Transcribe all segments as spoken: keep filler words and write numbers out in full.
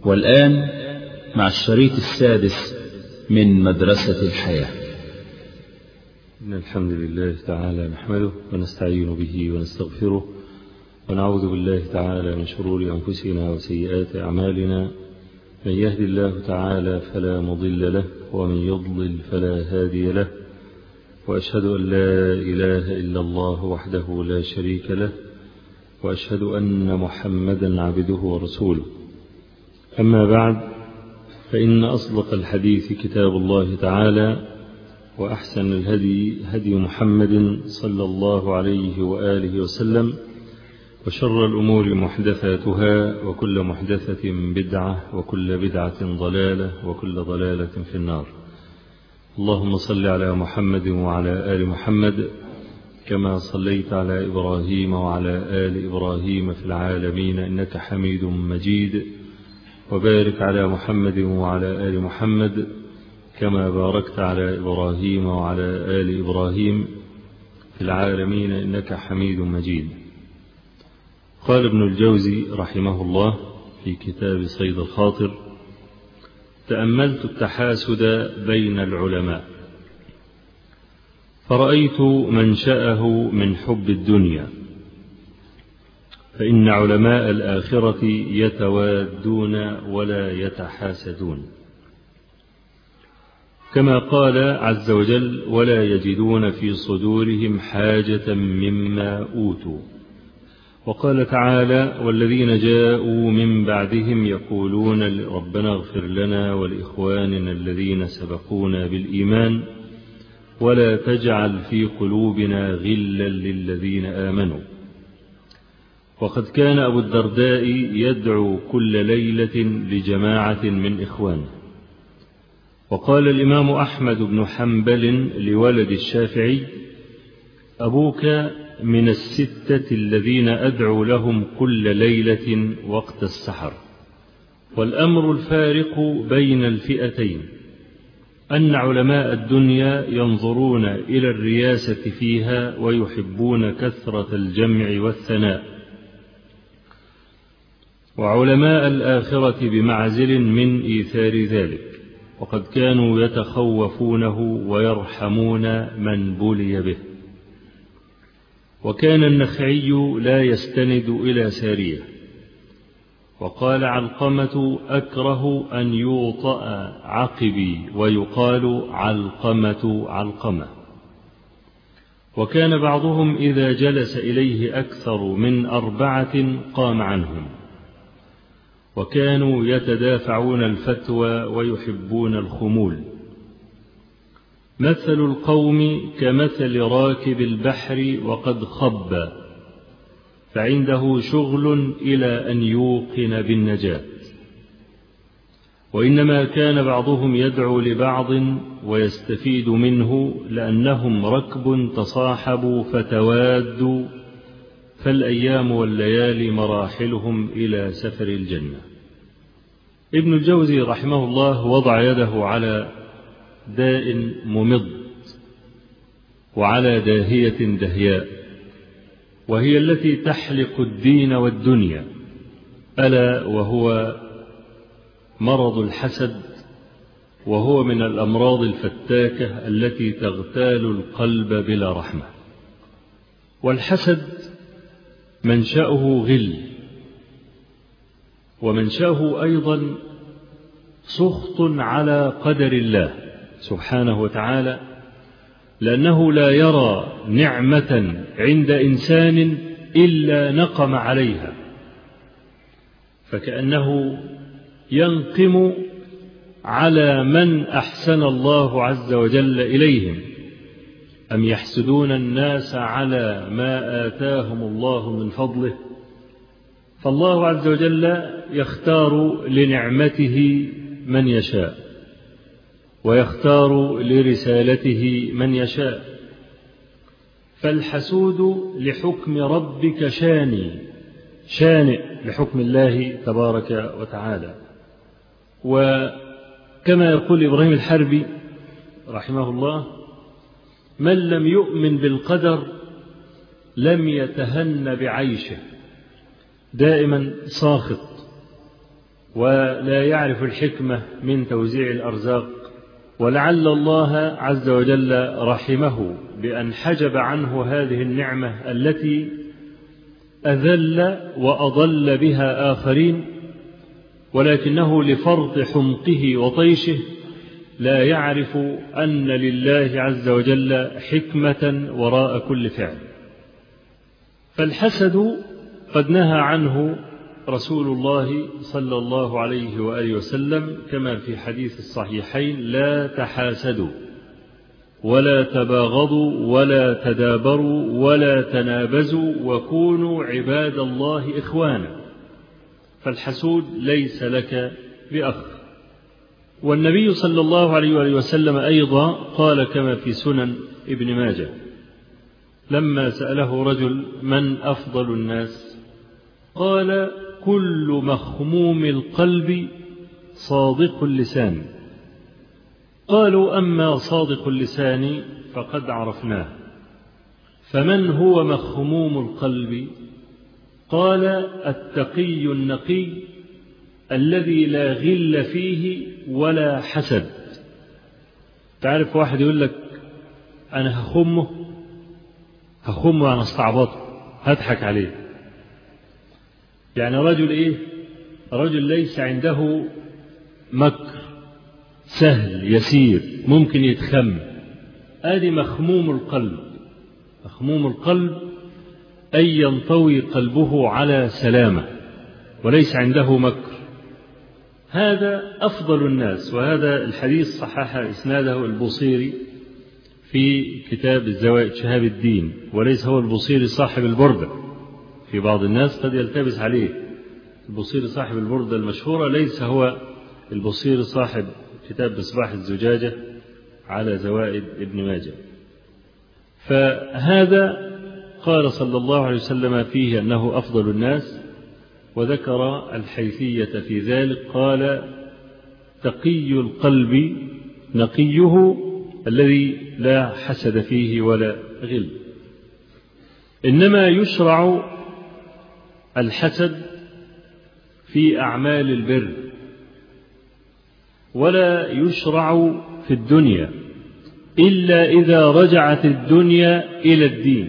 والآن مع الشريط السادس من مدرسة الحياة. إن الحمد لله تعالى نحمده ونستعين به ونستغفره ونعوذ بالله تعالى من شرور أنفسنا وسيئات أعمالنا. من يهد الله تعالى فلا مضل له ومن يضلل فلا هادي له، وأشهد أن لا إله إلا الله وحده لا شريك له، وأشهد أن محمدا عبده ورسوله. أما بعد، فإن أصدق الحديث كتاب الله تعالى، وأحسن الهدي هدي محمد صلى الله عليه وآله وسلم، وشر الأمور محدثاتها، وكل محدثة بدعة، وكل بدعة ضلالة، وكل ضلالة في النار. اللهم صل على محمد وعلى آل محمد كما صليت على إبراهيم وعلى آل إبراهيم في العالمين إنك حميد مجيد، وبارك على محمد وعلى آل محمد كما باركت على إبراهيم وعلى آل إبراهيم في العالمين إنك حميد مجيد. قال ابن الجوزي رحمه الله في كتاب صيد الخاطر: تأملت التحاسد بين العلماء فرأيت منشأه من حب الدنيا، فإن علماء الآخرة يتوادون ولا يتحاسدون، كما قال عز وجل: ولا يجدون في صدورهم حاجة مما أوتوا. وقال تعالى: والذين جاءوا من بعدهم يقولون ربنا اغفر لنا ولإخواننا الذين سبقونا بالإيمان ولا تجعل في قلوبنا غلا للذين آمنوا. وقد كان أبو الدرداء يدعو كل ليلة لجماعة من إخوانه. وقال الإمام أحمد بن حنبل لولد الشافعي: أبوك من الستة الذين أدعو لهم كل ليلة وقت السحر. والأمر الفارق بين الفئتين أن علماء الدنيا ينظرون إلى الرياسة فيها ويحبون كثرة الجمع والثناء، وعلماء الآخرة بمعزل من إيثار ذلك، وقد كانوا يتخوفونه ويرحمون من بلي به. وكان النخعي لا يستند إلى سارية. وقال علقمة: أكره أن يوطأ عقبي ويقال علقمة علقمة. وكان بعضهم إذا جلس إليه أكثر من أربعة قام عنهم، وكانوا يتدافعون الفتوى ويحبون الخمول. مثل القوم كمثل راكب البحر وقد خب، فعنده شغل إلى أن يوقن بالنجاة. وإنما كان بعضهم يدعو لبعض ويستفيد منه، لأنهم ركب تصاحبوا فتوادوا، فالأيام والليالي مراحلهم إلى سفر الجنة. ابن الجوزي رحمه الله وضع يده على داء ممض وعلى داهية دهياء، وهي التي تحلق الدين والدنيا، ألا وهو مرض الحسد، وهو من الأمراض الفتاكة التي تغتال القلب بلا رحمة. والحسد منشأه غل، ومنشأه أيضا سخط على قدر الله سبحانه وتعالى، لأنه لا يرى نعمة عند إنسان إلا نقم عليها، فكأنه ينقم على من أحسن الله عز وجل إليهم. أم يحسدون الناس على ما آتاهم الله من فضله؟ فالله عز وجل يختار لنعمته من يشاء، ويختار لرسالته من يشاء. فالحسود لحكم ربك شاني شانئ لحكم الله تبارك وتعالى. وكما يقول إبراهيم الحربي رحمه الله: من لم يؤمن بالقدر لم يتهن بعيشه، دائما ساخط ولا يعرف الحكمة من توزيع الأرزاق، ولعل الله عز وجل رحمه بأن حجب عنه هذه النعمة التي أذل وأضل بها آخرين، ولكنه لفرط حمقه وطيشه لا يعرف أن لله عز وجل حكمة وراء كل فعل. فالحسد قد نهى عنه رسول الله صلى الله عليه وآله وسلم كما في حديث الصحيحين: لا تحاسدوا ولا تباغضوا ولا تدابروا ولا تنابزوا وكونوا عباد الله إخوانا. فالحسود ليس لك بأخ. والنبي صلى الله عليه وآله وسلم أيضا قال كما في سنن ابن ماجه لما سأله رجل: من أفضل الناس؟ قال: كل مخموم القلب صادق اللسان. قالوا: أما صادق اللسان فقد عرفناه، فمن هو مخموم القلب؟ قال: التقي النقي الذي لا غل فيه ولا حسد. تعرف واحد يقول لك: أنا هخمه هخمه أنا استعبطه هضحك عليه. يعني رجل إيه؟ رجل ليس عنده مكر، سهل يسير ممكن يتخم. آدي مخموم القلب. مخموم القلب أي ينطوي قلبه على سلامة وليس عنده مكر. هذا أفضل الناس. وهذا الحديث صحح إسناده البوصيري في كتاب الزوائد شهاب الدين، وليس هو البوصيري صاحب البردة. في بعض الناس قد يلتبس عليه البوصيري صاحب البردة المشهورة، ليس هو البوصيري صاحب كتاب مصباح الزجاجة على زوائد ابن ماجه. فهذا قال صلى الله عليه وسلم فيه أنه أفضل الناس، وذكر الحيثية في ذلك. قال: تقي القلب نقيه الذي لا حسد فيه ولا غل. إنما يشرع الحسد في أعمال البر، ولا يشرع في الدنيا إلا إذا رجعت الدنيا إلى الدين،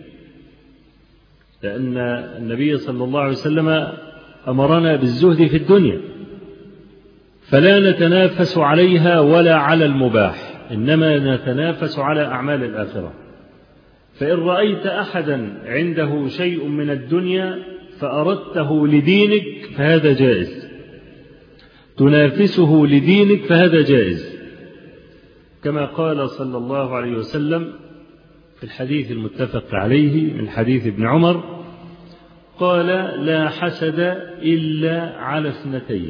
لأن النبي صلى الله عليه وسلم أمرنا بالزهد في الدنيا، فلا نتنافس عليها ولا على المباح، إنما نتنافس على أعمال الآخرة. فإن رأيت أحدا عنده شيء من الدنيا فأردته لدينك فهذا جائز، تنافسه لدينك فهذا جائز، كما قال صلى الله عليه وسلم في الحديث المتفق عليه من حديث ابن عمر: قال: لا حسد إلا على اثنتين: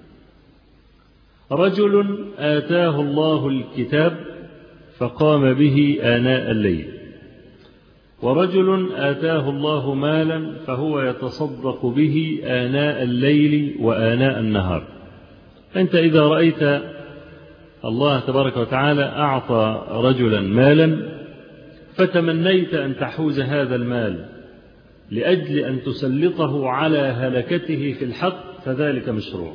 رجل آتاه الله الكتاب فقام به آناء الليل، ورجل آتاه الله مالا فهو يتصدق به آناء الليل وآناء النهار. أنت إذا رأيت الله تبارك وتعالى أعطى رجلا مالا فتمنيت أن تحوز هذا المال لأجل أن تسلطه على هلكته في الحق فذلك مشروع.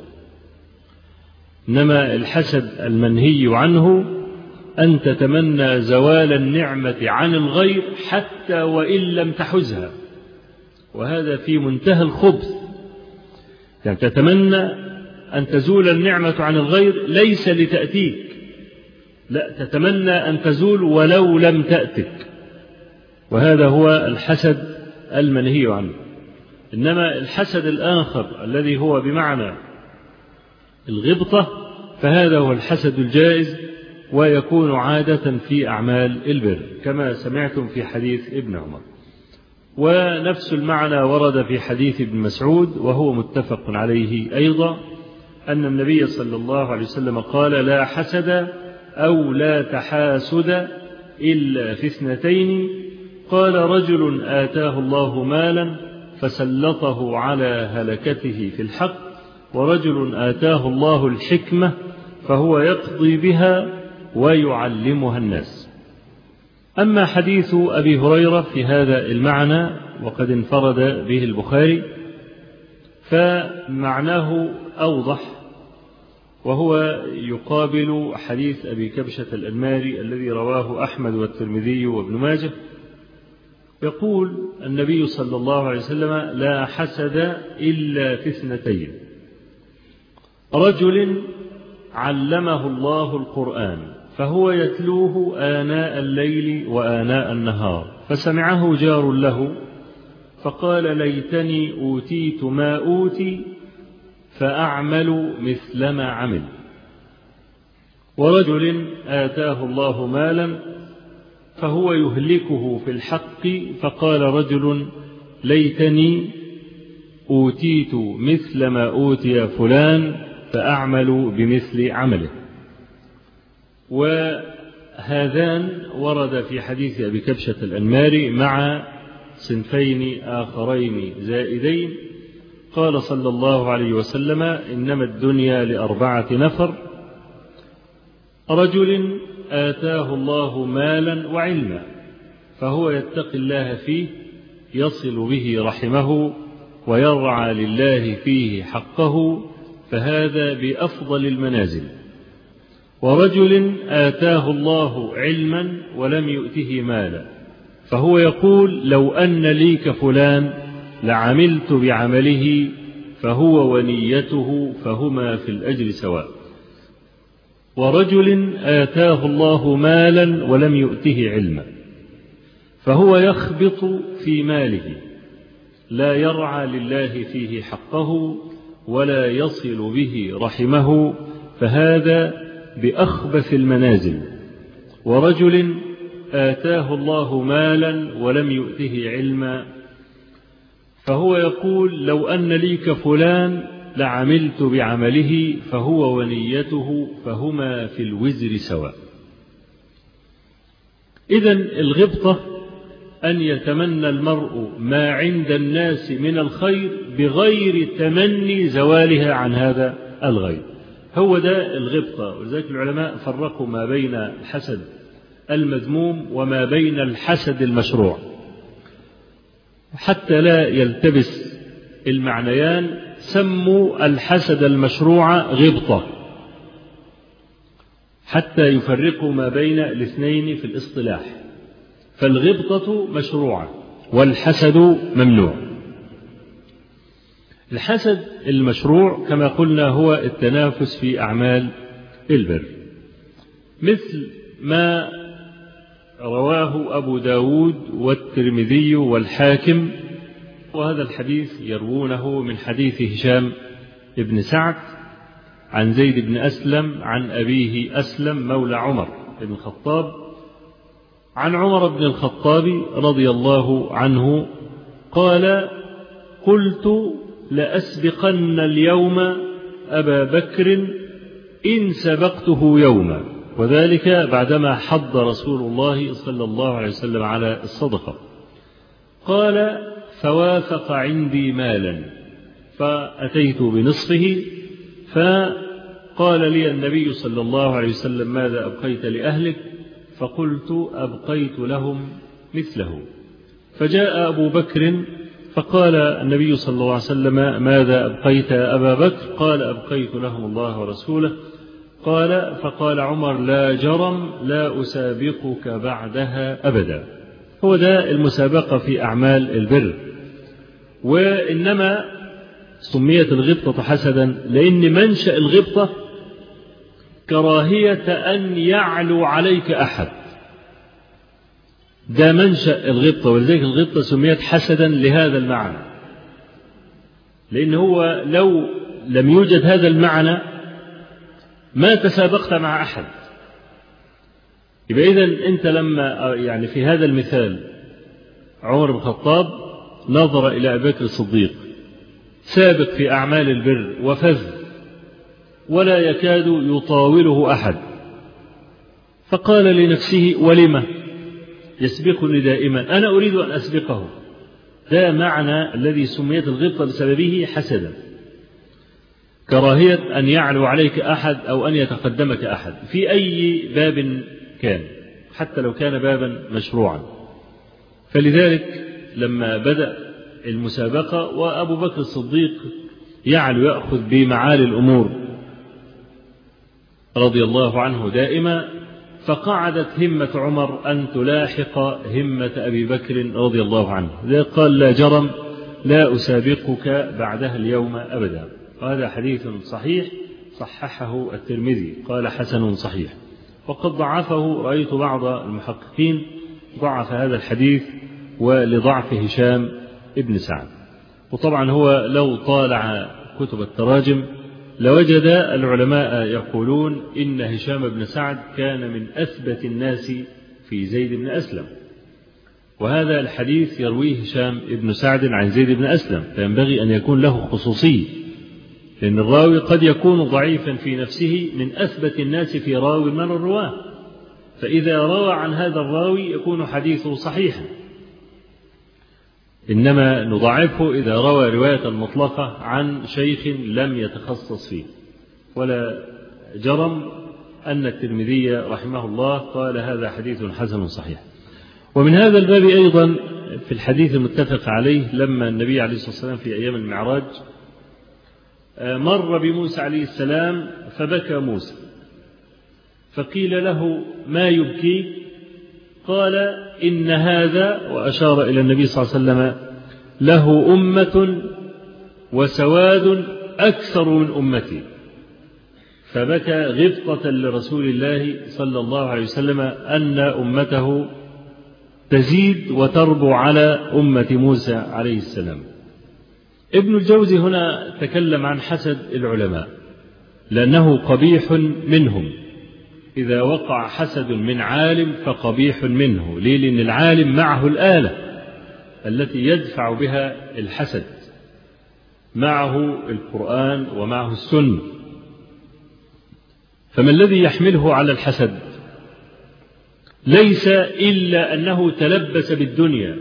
إنما الحسد المنهي عنه أن تتمنى زوال النعمة عن الغير حتى وإن لم تحزها، وهذا في منتهى الخبث. يعني تتمنى أن تزول النعمة عن الغير ليس لتأتيك، لا، تتمنى أن تزول ولو لم تأتك، وهذا هو الحسد المنهي عنه. إنما الحسد الآخر الذي هو بمعنى الغبطة فهذا هو الحسد الجائز، ويكون عادة في أعمال البر كما سمعتم في حديث ابن عمر. ونفس المعنى ورد في حديث ابن مسعود وهو متفق عليه أيضا، أن النبي صلى الله عليه وسلم قال: لا حسد أو لا تحاسد إلا في اثنتين: قال رجل آتاه الله مالا فسلطه على هلكته في الحق، ورجل آتاه الله الحكمة فهو يقضي بها ويعلمها الناس. أما حديث أبي هريرة في هذا المعنى وقد انفرد به البخاري، فمعناه أوضح، وهو يقابل حديث أبي كبشة الأنماري الذي رواه أحمد والترمذي وابن ماجه. يقول النبي صلى الله عليه وسلم: لا حسد إلا في اثنتين: رجل علمه الله القرآن فهو يتلوه آناء الليل وآناء النهار، فسمعه جار له فقال: ليتني أوتيت ما أوتي فأعمل مثل ما عمل. ورجل آتاه الله مالا فهو يهلكه في الحق، فقال رجل: ليتني أوتيت مثل ما أوتي فلان فأعمل بمثل عمله. وهذان ورد في حديث أبي كبشة الأنماري مع صنفين آخرين زائدين. قال صلى الله عليه وسلم: إنما الدنيا لأربعة نفر: رجل آتاه الله مالا وعلما فهو يتقي الله فيه يصل به رحمه ويرعى لله فيه حقه، فهذا بأفضل المنازل. ورجل آتاه الله علما ولم يؤته مالا فهو يقول: لو أن لي كفلان لعملت بعمله، فهو ونيته فهما في الأجر سواء. ورجل آتاه الله مالا ولم يؤته علما فهو يخبط في ماله لا يرعى لله فيه حقه ولا يصل به رحمه، فهذا بأخبث المنازل. ورجل آتاه الله مالا ولم يؤته علما فهو يقول: لو أن لي كفلان لعملت بعمله، فهو ونيته فهما في الوزر سواء. إذن الغبطة أن يتمنى المرء ما عند الناس من الخير بغير تمني زوالها عن هذا الغير، هو ده الغبطة. ولذلك العلماء فرقوا ما بين الحسد المذموم وما بين الحسد المشروع حتى لا يلتبس المعنيان. سموا الحسد المشروع غبطة حتى يفرقوا ما بين الاثنين في الاصطلاح، فالغبطة مشروعة والحسد ممنوع. الحسد المشروع كما قلنا هو التنافس في أعمال البر، مثل ما رواه أبو داود والترمذي والحاكم، وهذا الحديث يروونه من حديث هشام بن سعد عن زيد بن أسلم عن أبيه أسلم مولى عمر بن الخطاب عن عمر بن الخطاب رضي الله عنه قال: قلت لأسبقن اليوم أبا بكر إن سبقته يوما، وذلك بعدما حض رسول الله صلى الله عليه وسلم على الصدقة. قال: فوافق عندي مالا فأتيت بنصفه، فقال لي النبي صلى الله عليه وسلم: ماذا أبقيت لأهلك؟ فقلت: أبقيت لهم مثله. فجاء أبو بكر فقال النبي صلى الله عليه وسلم: ماذا أبقيت يا أبا بكر؟ قال: أبقيت لهم الله ورسوله. قال: فقال عمر: لا جرم، لا أسابقك بعدها أبدا. هو ده المسابقة في أعمال البر. وإنما سميت الغبطة حسدا لأن منشأ الغبطة كراهية أن يعلو عليك أحد، ده منشأ الغبطة، ولذلك الغبطة سميت حسدا لهذا المعنى، لأن هو لو لم يوجد هذا المعنى ما تسابقت مع أحد. يبقى إذن أنت لما يعني في هذا المثال عمر بن الخطاب نظر إلى أبي بكر الصديق سابق في أعمال البر وفذ ولا يكاد يطاوله أحد، فقال لنفسه: ولم يسبقني دائما، أنا أريد أن أسبقه. ده معنى الذي سميت الغبطة بسببه حسدا، كراهية أن يعلو عليك أحد أو أن يتقدمك أحد في أي باب كان، حتى لو كان بابا مشروعا. فلذلك لما بدأ المسابقة وأبو بكر الصديق يعلو يأخذ بمعالي الأمور رضي الله عنه دائما، فقعدت همة عمر أن تلاحق همة أبي بكر رضي الله عنه، قال لا جرم لا أسابقك بعدها اليوم أبدا. وهذا حديث صحيح صححه الترمذي قال حسن صحيح، وقد ضعفه رأيت بعض المحققين ضعف هذا الحديث ولضعف هشام ابن سعد. وطبعا هو لو طالع كتب التراجم لوجد العلماء يقولون إن هشام بن سعد كان من أثبت الناس في زيد بن أسلم، وهذا الحديث يرويه هشام بن سعد عن زيد بن أسلم، فينبغي أن يكون له خصوصية، لأن الراوي قد يكون ضعيفا في نفسه من أثبت الناس في راوي من الرواه، فإذا روى عن هذا الراوي يكون حديثه صحيحا، إنما نضعفه إذا روى رواية مطلقة عن شيخ لم يتخصص فيه. ولا جرم أن الترمذي رحمه الله قال هذا حديث حسن صحيح. ومن هذا الباب أيضا في الحديث المتفق عليه لما النبي عليه الصلاة والسلام في أيام المعراج مر بموسى عليه السلام فبكى موسى، فقيل له ما يبكيك؟ قال إن هذا، وأشار إلى النبي صلى الله عليه وسلم، له أمة وسواد أكثر من أمتي، فبكى غبطة لرسول الله صلى الله عليه وسلم أن أمته تزيد وتربو على أمة موسى عليه السلام. ابن الجوزي هنا تكلم عن حسد العلماء لأنه قبيح منهم، إذا وقع حسد من عالم فقبيح منه. ليه؟ لأن العالم معه الآلة التي يدفع بها الحسد، معه القرآن ومعه السنة، فما الذي يحمله على الحسد؟ ليس إلا أنه تلبس بالدنيا،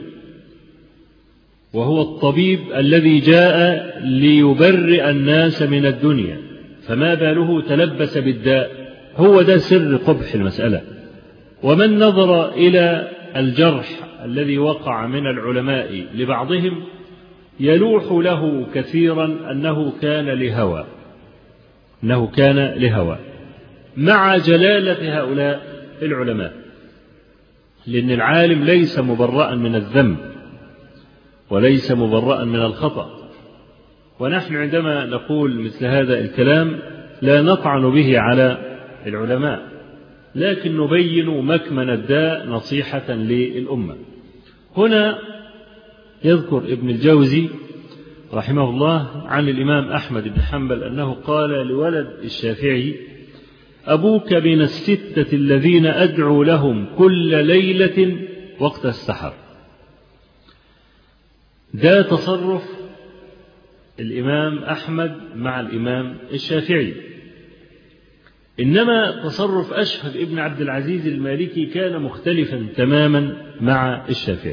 وهو الطبيب الذي جاء ليبرئ الناس من الدنيا، فما باله تلبس بالداء؟ هو ده سر قبح المسألة. ومن نظر إلى الجرح الذي وقع من العلماء لبعضهم يلوح له كثيرا أنه كان لهوى أنه كان لهوى مع جلالة هؤلاء العلماء، لأن العالم ليس مبرأ من الذنب وليس مبرأ من الخطأ، ونحن عندما نقول مثل هذا الكلام لا نطعن به على العلماء، لكن نبين مكمن الداء نصيحة للأمة. هنا يذكر ابن الجوزي رحمه الله عن الإمام أحمد بن حنبل أنه قال لولد الشافعي: أبوك من الستة الذين أدعو لهم كل ليلة وقت السحر. ده تصرف الإمام أحمد مع الإمام الشافعي. إنما تصرف أشهب ابن عبد العزيز المالكي كان مختلفا تماما مع الشافعي.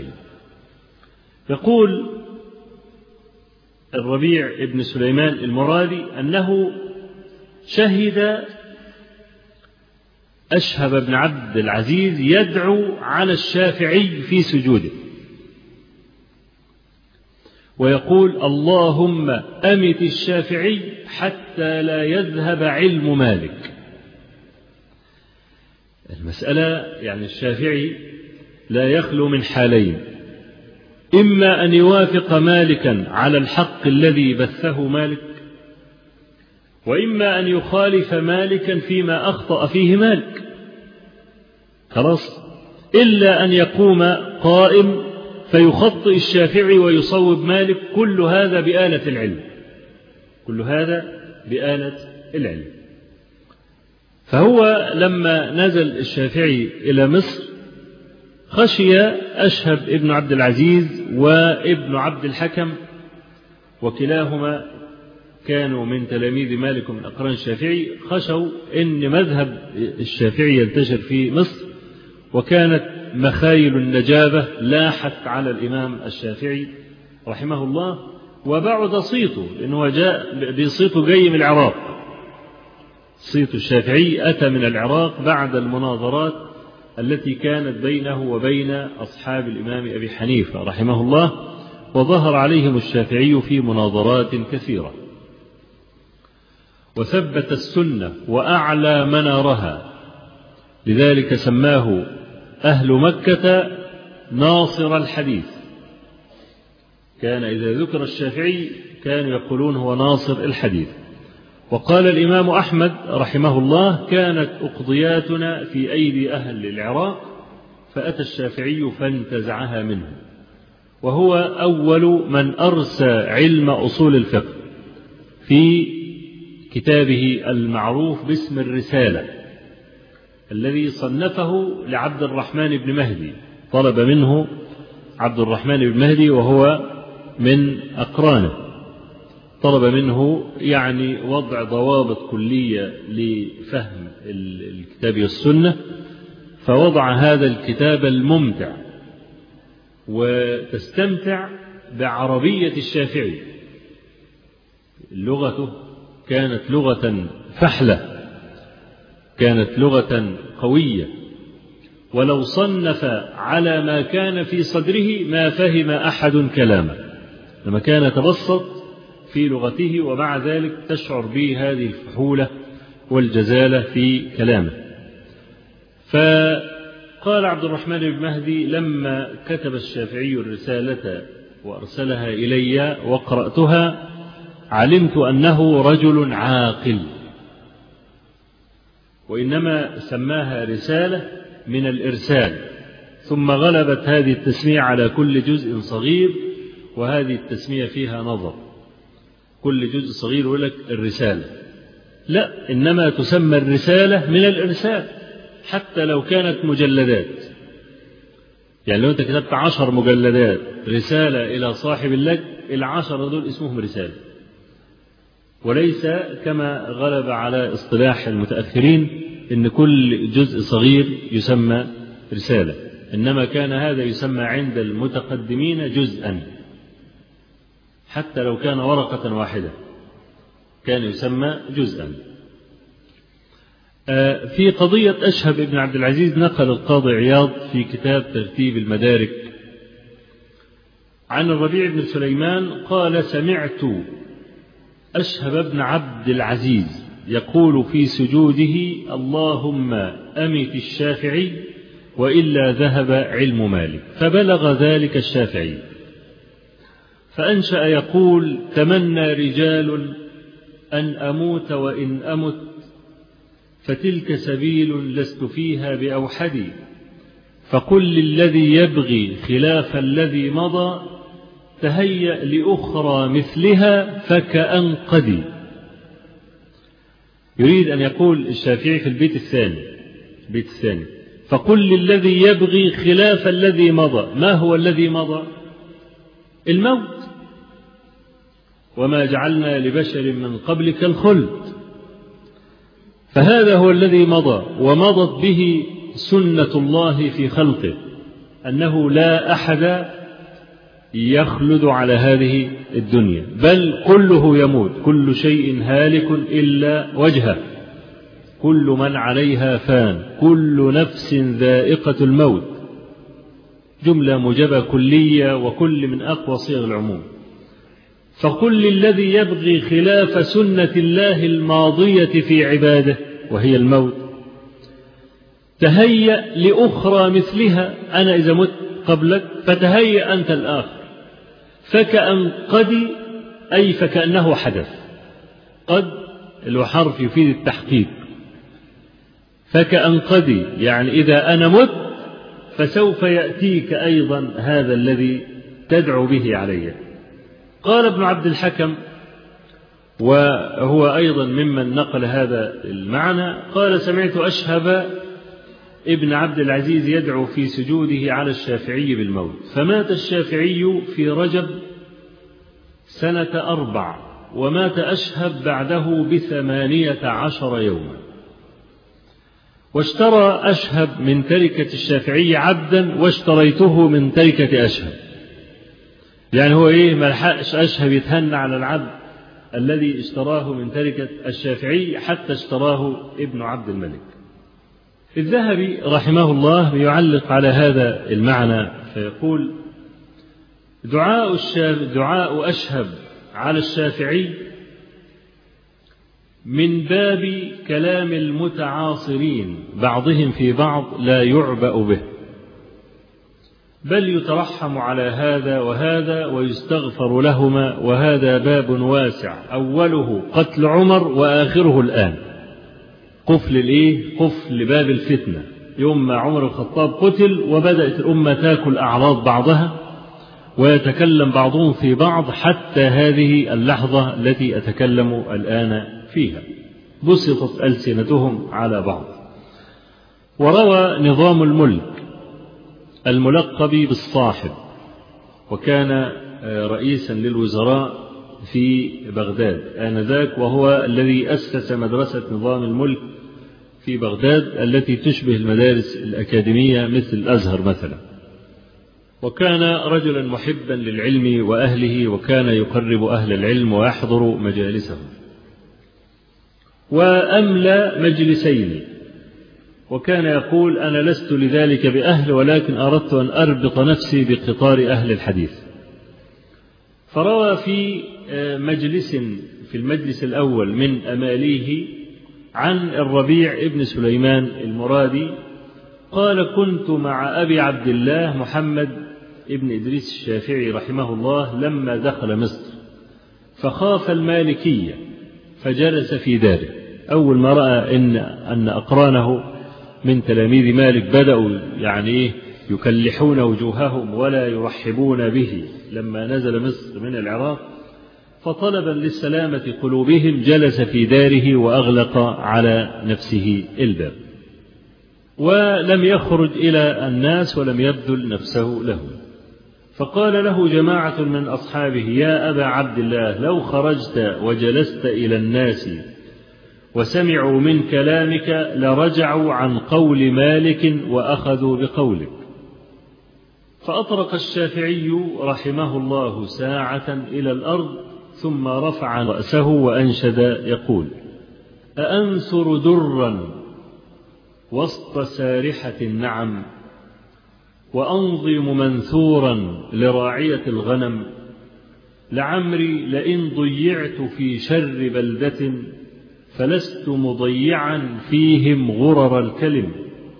يقول الربيع ابن سليمان المرادي أنه شهد أشهب بن عبد العزيز يدعو على الشافعي في سجوده ويقول: اللهم أمت الشافعي حتى لا يذهب علم مالك. المسألة يعني الشافعي لا يخلو من حالين: إما أن يوافق مالكا على الحق الذي بثه مالك، وإما أن يخالف مالكا فيما أخطأ فيه مالك. خلاص، إلا أن يقوم قائم فيخطئ الشافعي ويصوب مالك. كل هذا بآلة العلم كل هذا بآلة العلم. فهو لما نزل الشافعي إلى مصر خشي أشهب ابن عبد العزيز وابن عبد الحكم، وكلاهما كانوا من تلاميذ مالك من أقران الشافعي، خشوا أن مذهب الشافعي ينتشر في مصر، وكانت مخايل النجابة لاحت على الإمام الشافعي رحمه الله، وبعد صيته، لأنه جاء بصيته جاي من العراق. صيت الشافعي أتى من العراق بعد المناظرات التي كانت بينه وبين أصحاب الإمام أبي حنيفة رحمه الله، وظهر عليهم الشافعي في مناظرات كثيرة. وثبت السنة وأعلى منارها، لذلك سماه أهل مكة ناصر الحديث. كان إذا ذكر الشافعي كانوا يقولون هو ناصر الحديث. وقال الإمام أحمد رحمه الله: كانت أقضياتنا في أيدي أهل العراق، فأتى الشافعي فانتزعها منه، وهو أول من أرسى علم أصول الفقه في كتابه المعروف باسم الرسالة، الذي صنفه لعبد الرحمن بن مهدي. طلب منه عبد الرحمن بن مهدي وهو من أقرانه، طلب منه يعني وضع ضوابط كلية لفهم الكتاب والسنة، فوضع هذا الكتاب الممتع، وتستمتع بعربية الشافعي. لغته كانت لغة فحلة، كانت لغة قوية، ولو صنف على ما كان في صدره ما فهم أحد كلامه، لما كان يتبسط في لغته ومع ذلك تشعر به هذه الفحولة والجزالة في كلامه. فقال عبد الرحمن بن مهدي: لما كتب الشافعي الرسالة وأرسلها إلي وقرأتها علمت أنه رجل عاقل، وإنما سماها رسالة من الإرسال، ثم غلبت هذه التسمية على كل جزء صغير، وهذه التسمية فيها نظر. كل جزء صغير يقول لك الرسالة، لا، إنما تسمى الرسالة من الإرسال، حتى لو كانت مجلدات. يعني لو أنت كتبت عشر مجلدات رسالة إلى صاحب اللج، العشر دول اسمهم رسالة، وليس كما غلب على اصطلاح المتأخرين إن كل جزء صغير يسمى رسالة، إنما كان هذا يسمى عند المتقدمين جزءا، حتى لو كان ورقة واحدة كان يسمى جزءا. في قضية أشهب بن عبد العزيز نقل القاضي عياض في كتاب ترتيب المدارك عن الربيع بن سليمان قال: سمعت أشهب بن عبد العزيز يقول في سجوده: اللهم أمت الشافعي وإلا ذهب علم مالك. فبلغ ذلك الشافعي فأنشأ يقول: تمنى رجال أن أموت وإن أمت، فتلك سبيل لست فيها بأوحدي، فقل للذي يبغي خلاف الذي مضى، تهيأ لأخرى مثلها فكأنقدي. يريد أن يقول الشافعي في البيت الثاني البيت الثاني فقل للذي يبغي خلاف الذي مضى. ما هو الذي مضى؟ الموت، وما جعلنا لبشر من قبلك الخلد، فهذا هو الذي مضى، ومضت به سنة الله في خلقه، أنه لا أحد يخلد على هذه الدنيا، بل كله يموت، كل شيء هالك إلا وجهه، كل من عليها فان، كل نفس ذائقة الموت، جملة موجبة كلية، وكل من أقوى صيغ العموم. فقل للذي يبغي خلاف سنة الله الماضية في عباده وهي الموت، تهيأ لأخرى مثلها، أنا إذا مت قبلك فتهيأ أنت الآخر، فكأن قد أي فكأنه حدث، قد اللي هو حرف يفيد التحقيق، فكأن قد يعني إذا أنا مت فسوف يأتيك أيضا هذا الذي تدعو به علي. قال ابن عبد الحكم، وهو أيضا ممن نقل هذا المعنى، قال: سمعت أشهب ابن عبد العزيز يدعو في سجوده على الشافعي بالموت، فمات الشافعي في رجب سنة أربع، ومات أشهب بعده بثمانية عشر يوما. واشترى أشهب من تركة الشافعي عبدا، واشتريته من تركة أشهب. يعني هو إيه؟ ما لحقش أشهب يتهنى على العبد الذي اشتراه من تركة الشافعي حتى اشتراه ابن عبد الملك. الذهبي رحمه الله يعلق على هذا المعنى فيقول: دعاء, دعاء أشهب على الشافعي من باب كلام المتعاصرين بعضهم في بعض لا يعبأ به، بل يترحم على هذا وهذا ويستغفر لهما، وهذا باب واسع أوله قتل عمر وآخره الآن قفل الإيه؟ قفل باب الفتنة، يوم ما عمر الخطاب قتل وبدأت الأمة تأكل أعراض بعضها ويتكلم بعضهم في بعض حتى هذه اللحظة التي أتكلم الآن فيها، بسطت ألسنتهم على بعض. وروى نظام الملك الملقب بالصاحب، وكان رئيسا للوزراء في بغداد آنذاك، وهو الذي أسس مدرسة نظام الملك في بغداد التي تشبه المدارس الأكاديمية مثل الأزهر مثلا. وكان رجلا محبا للعلم وأهله، وكان يقرب أهل العلم ويحضر مجالسهم، وأملى مجلسين، وكان يقول: أنا لست لذلك بأهل، ولكن أردت أن أربط نفسي بقطار أهل الحديث. فروى في مجلس في المجلس الأول من أماليه عن الربيع ابن سليمان المرادي قال: كنت مع أبي عبد الله محمد ابن إدريس الشافعي رحمه الله لما دخل مصر، فخاف المالكية فجلس في داره. أول ما رأى إن أن أقرانه من تلاميذ مالك بدأوا يعني يكلحون وجوههم ولا يرحبون به لما نزل مصر من العراق، فطلبا للسلامة قلوبهم جلس في داره وأغلق على نفسه الباب، ولم يخرج إلى الناس ولم يبذل نفسه لهم. فقال له جماعة من أصحابه: يا أبا عبد الله، لو خرجت وجلست إلى الناس وسمعوا من كلامك لرجعوا عن قول مالك وأخذوا بقولك. فأطرق الشافعي رحمه الله ساعة إلى الأرض، ثم رفع رأسه وأنشد يقول: أأنثر درا وسط سارحة النعم، وأنظم منثورا لراعية الغنم، لعمري لئن ضيعت في شر بلدة فلست مضيعا فيهم غرر الكلم،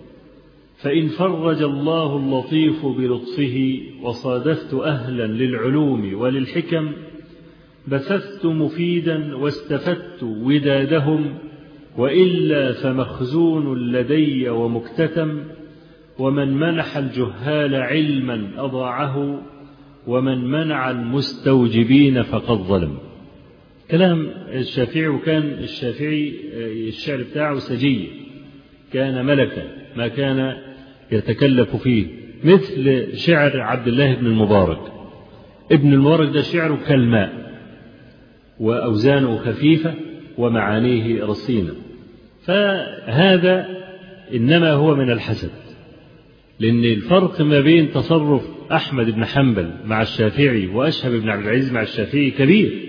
فإن فرج الله اللطيف بلطفه وصادفت أهلا للعلوم وللحكم، بثثت مفيدا واستفدت ودادهم، وإلا فمخزون لدي ومكتتم، ومن منح الجهال علما أضاعه، ومن منع المستوجبين فقد ظلم. كلام الشافعي، وكان الشافعي الشعر بتاعه سجي، كان ملكا ما كان يتكلف فيه، مثل شعر عبد الله بن المبارك. ابن المبارك ده شعره كالماء، وأوزانه خفيفة ومعانيه رصينة. فهذا إنما هو من الحسد، لأن الفرق ما بين تصرف أحمد بن حنبل مع الشافعي وأشهب بن عبد العزيز مع الشافعي كبير.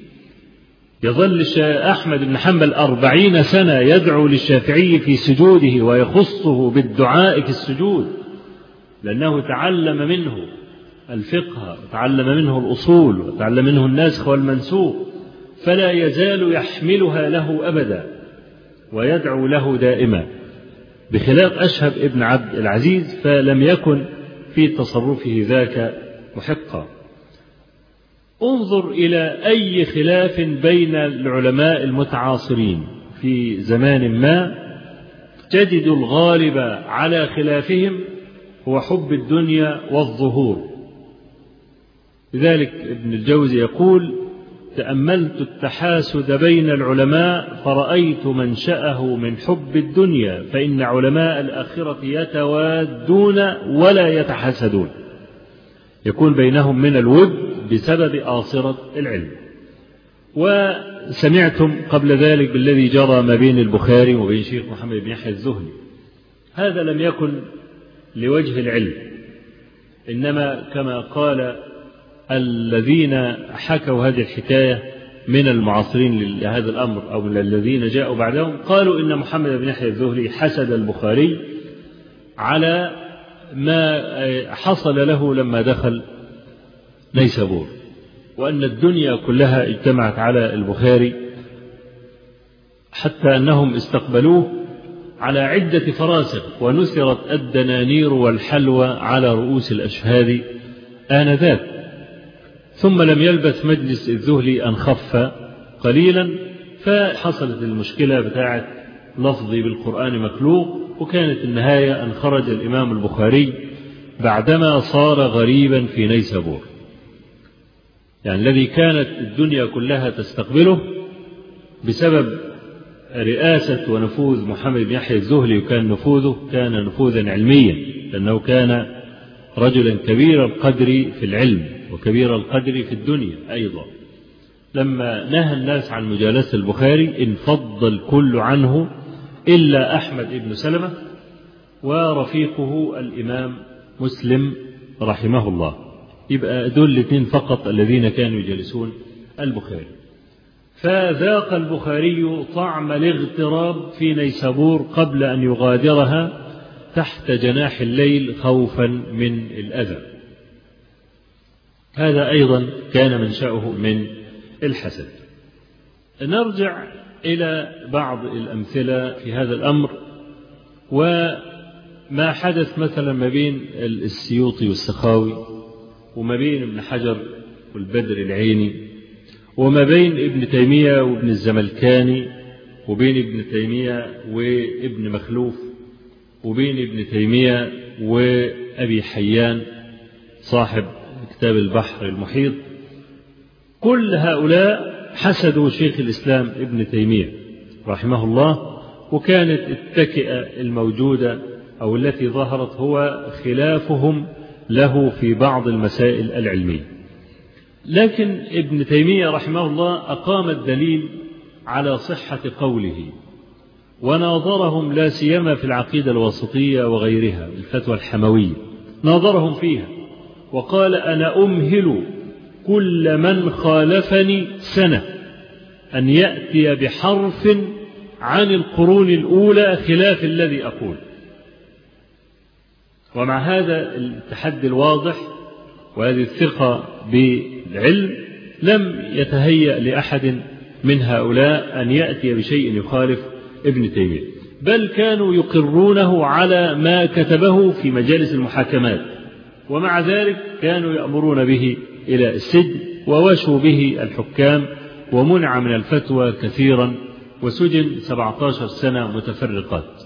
يظل أحمد بن حنبل أربعين سنة يدعو للشافعي في سجوده ويخصه بالدعاء في السجود، لأنه تعلم منه الفقه وتعلم منه الأصول وتعلم منه الناسخ والمنسوخ، فلا يزال يحملها له أبدا ويدعو له دائما، بخلاف أشهب ابن عبد العزيز فلم يكن في تصرفه ذاك محقا. انظر إلى أي خلاف بين العلماء المتعاصرين في زمان ما، تجد الغالب على خلافهم هو حب الدنيا والظهور. لذلك ابن الجوزي يقول: تأملت التحاسد بين العلماء فرأيت منشأه من حب الدنيا، فإن علماء الآخرة يتوادون ولا يتحاسدون، يكون بينهم من الود بسبب آصرة العلم. وسمعتم قبل ذلك بالذي جرى ما بين البخاري وبين شيخ محمد بن يحيى الزهري، هذا لم يكن لوجه العلم، إنما كما قال الذين حكوا هذه الحكاية من المعاصرين لهذا الأمر أو من الذين جاءوا بعدهم، قالوا إن محمد بن يحيى الزهري حسد البخاري على ما حصل له لما دخل نيسابور، وأن الدنيا كلها اجتمعت على البخاري حتى أنهم استقبلوه على عدة فراسخ، ونثرت الدنانير والحلوى على رؤوس الأشهاد آنذاك. ثم لم يلبث مجلس الذهلي أن خف قليلا، فحصلت المشكلة بتاعة لفظي بالقرآن مخلوق، وكانت النهاية أن خرج الإمام البخاري بعدما صار غريبا في نيسابور، يعني الذي كانت الدنيا كلها تستقبله بسبب رئاسة ونفوذ محمد بن يحيى الذهلي، وكان نفوذه كان نفوذا علميا، لأنه كان رجلا كبير القدر في العلم وكبير القدر في الدنيا أيضا. لما نهى الناس عن مجالسة البخاري انفض الكل عنه إلا أحمد بن سلمة ورفيقه الإمام مسلم رحمه الله. يبقى دول الاثنين فقط الذين كانوا يجلسون البخاري. فذاق البخاري طعم الاغتراب في نيسابور قبل أن يغادرها تحت جناح الليل خوفا من الأذى. هذا أيضا كان منشأه من الحسد. نرجع إلى بعض الأمثلة في هذا الأمر، وما حدث مثلا ما بين السيوطي والسخاوي، وما بين ابن حجر والبدر العيني، وما بين ابن تيمية وابن الزملكاني، وبين ابن تيمية وابن مخلوف، وبين ابن تيمية وأبي حيان صاحب كتاب البحر المحيط. كل هؤلاء حسدوا شيخ الإسلام ابن تيمية رحمه الله، وكانت التكئة الموجودة أو التي ظهرت هو خلافهم له في بعض المسائل العلمية. لكن ابن تيمية رحمه الله أقام الدليل على صحة قوله، وناظرهم لا سيما في العقيدة الوسطية وغيرها، الفتوى الحموية، ناظرهم فيها وقال: أنا أمهل كل من خالفني سنة أن يأتي بحرف عن القرون الأولى خلاف الذي أقول. ومع هذا التحدي الواضح وهذه الثقة بالعلم لم يتهيأ لأحد من هؤلاء أن يأتي بشيء يخالف ابن تيمية، بل كانوا يقرونه على ما كتبه في مجالس المحاكمات، ومع ذلك كانوا يأمرون به إلى السجن، ووشوا به الحكام، ومنع من الفتوى كثيرا، وسجن سبعة عشر سنة متفرقات،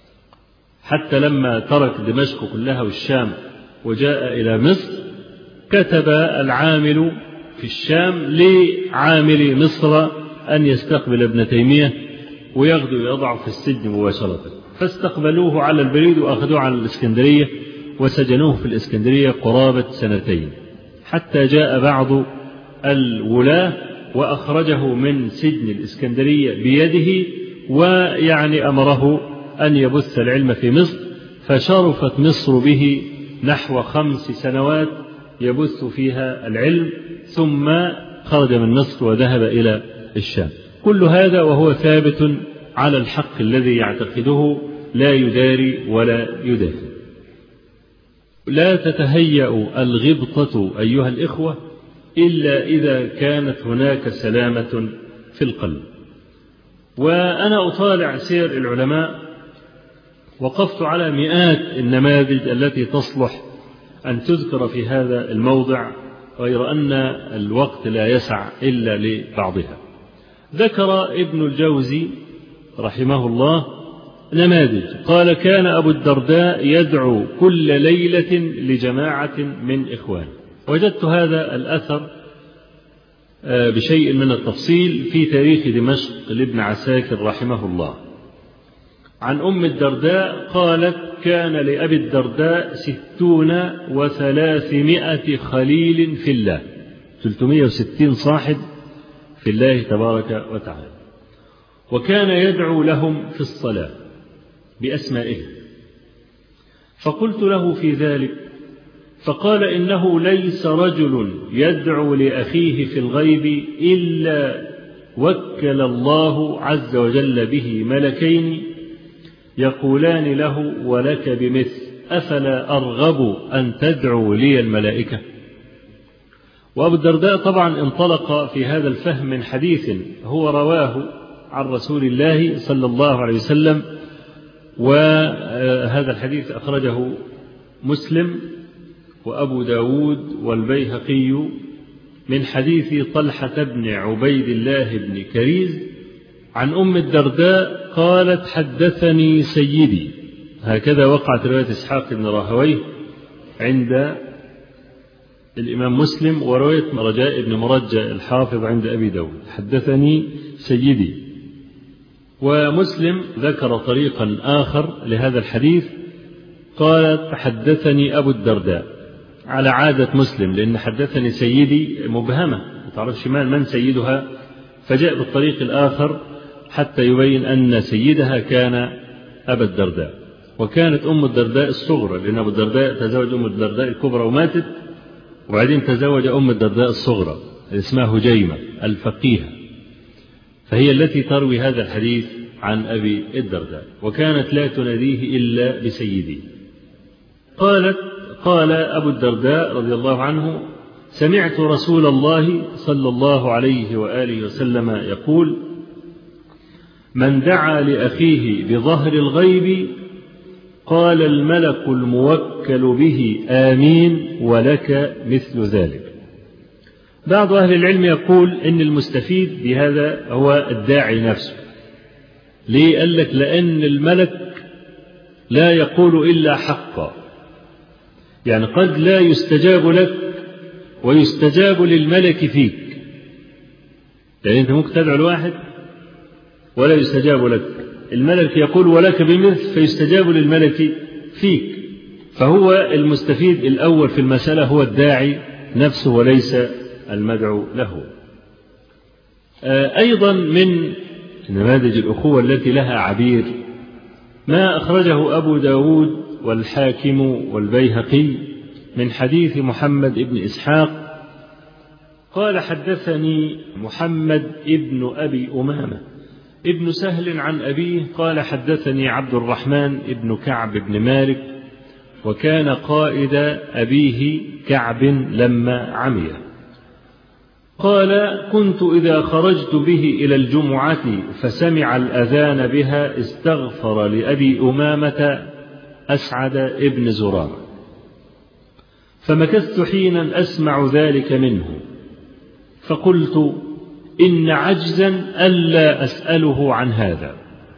حتى لما ترك دمشق كلها والشام وجاء إلى مصر كتب العامل في الشام لعامل مصر أن يستقبل ابن تيمية ويغدو يضع في السجن مباشرة، فاستقبلوه على البريد وأخذوه على الإسكندرية وسجنوه في الإسكندرية قرابة سنتين، حتى جاء بعض الولاة وأخرجه من سجن الإسكندرية بيده، ويعني أمره أن يبث العلم في مصر، فشرفت مصر به نحو خمس سنوات يبث فيها العلم، ثم خرج من مصر وذهب إلى الشام. كل هذا وهو ثابت على الحق الذي يعتقده، لا يداري ولا يدافع. لا تتهيأ الغبطة أيها الإخوة إلا إذا كانت هناك سلامة في القلب. وأنا أطالع سير العلماء وقفت على مئات النماذج التي تصلح أن تذكر في هذا الموضع، غير أن الوقت لا يسع إلا لبعضها. ذكر ابن الجوزي رحمه الله نماذج، قال: كان أبو الدرداء يدعو كل ليلة لجماعة من إخوانه. وجدت هذا الأثر بشيء من التفصيل في تاريخ دمشق لابن عساكر رحمه الله عن أم الدرداء، قالت: كان لأبي الدرداء ستون وثلاثمائة خليل في الله، ثلاثمائة وستين صاحب في الله تبارك وتعالى، وكان يدعو لهم في الصلاة بأسمائهم. فقلت له في ذلك، فقال: إنه ليس رجل يدعو لأخيه في الغيب إلا وكل الله عز وجل به ملكين يقولان له ولك بمثل، أفلا أرغب أن تدعو لي الملائكة؟ وأبو الدرداء طبعا انطلق في هذا الفهم من حديث هو رواه عن رسول الله صلى الله عليه وسلم. وهذا الحديث أخرجه مسلم وأبو داود والبيهقي من حديث طلحة بن عبيد الله بن كريز عن أم الدرداء قالت حدثني سيدي. هكذا وقعت رواية إسحاق بن راهويه عند الإمام مسلم، ورواية رجاء بن مرجع الحافظ عند أبي داود حدثني سيدي. ومسلم ذكر طريقا آخر لهذا الحديث قالت حدثني أبو الدرداء، على عادة مسلم، لأن حدثني سيدي مبهمة ما تعرفش من سيدها، فجاء بالطريق الآخر حتى يبين أن سيدها كان أبا الدرداء. وكانت أم الدرداء الصغرى، لأن أبو الدرداء تزوج أم الدرداء الكبرى وماتت، وبعدين تزوج أم الدرداء الصغرى اسمها هجيمة الفقيهة، فهي التي تروي هذا الحديث عن أبي الدرداء، وكانت لا تناديه إلا بسيدي. قالت قال أبو الدرداء رضي الله عنه سمعت رسول الله صلى الله عليه وآله وسلم يقول من دعا لأخيه بظهر الغيب قال الملك الموكل به آمين ولك مثل ذلك. بعض أهل العلم يقول إن المستفيد بهذا هو الداعي نفسه. ليه؟ قال لك لأن الملك لا يقول إلا حقا، يعني قد لا يستجاب لك ويستجاب للملك فيك، يعني أنت ممكن تدعو الواحد ولا يستجاب لك، الملك يقول ولك بمثل فيستجاب للملك فيك. فهو المستفيد الأول في المسألة هو الداعي نفسه وليس المدعو له. أيضا من نماذج الأخوة التي لها عبير ما أخرجه أبو داود والحاكم والبيهقي من حديث محمد بن إسحاق قال حدثني محمد ابن أبي أمامة ابن سهل عن أبيه قال حدثني عبد الرحمن ابن كعب بن مالك وكان قائد أبيه كعب لما عمي. قال كنت إذا خرجت به إلى الجمعة فسمع الأذان بها استغفر لأبي أمامة أسعد ابن زرارة، فمكثت حينا أسمع ذلك منه، فقلت إن عجزا ألا أسأله عن هذا،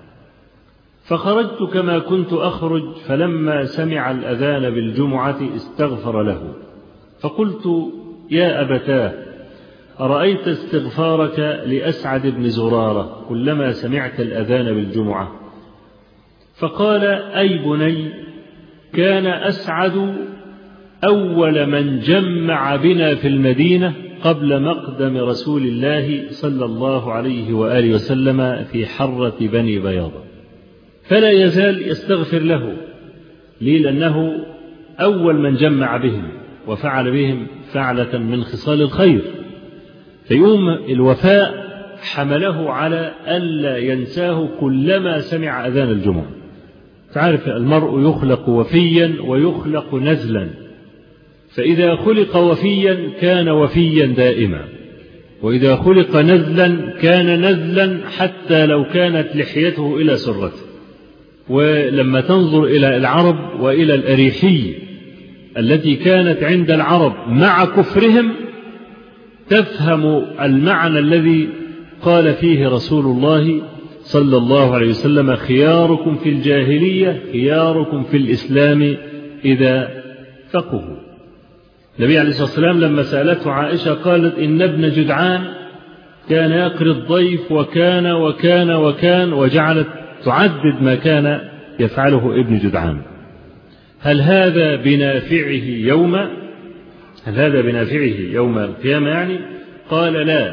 فخرجت كما كنت أخرج، فلما سمع الأذان بالجمعة استغفر له، فقلت يا أبتاه أرأيت استغفارك لأسعد بن زرارة كلما سمعت الأذان بالجمعة؟ فقال أي بني كان أسعد أول من جمع بنا في المدينة قبل مقدم رسول الله صلى الله عليه وآله وسلم في حرة بني بياضة، فلا يزال يستغفر له. ليه؟ لأنه أول من جمع بهم وفعل بهم فعلة من خصال الخير، فيوم الوفاء حمله على ألا ينساه كلما سمع أذان الجمعة. تعرف المرء يخلق وفيا ويخلق نزلا، فإذا خلق وفيا كان وفيا دائما، وإذا خلق نزلا كان نزلا حتى لو كانت لحيته إلى سرته. ولما تنظر إلى العرب وإلى الأريحية التي كانت عند العرب مع كفرهم تفهم المعنى الذي قال فيه رسول الله صلى الله عليه وسلم خياركم في الجاهلية خياركم في الإسلام إذا فقهوا. النبي عليه الصلاة والسلام لما سألته عائشة قالت إن ابن جدعان كان يقري الضيف وكان وكان وكان، وجعلت تعدد ما كان يفعله ابن جدعان. هل هذا بنافعه يوم هل هذا بنافعه يوم القيامة؟ يعني قال لا،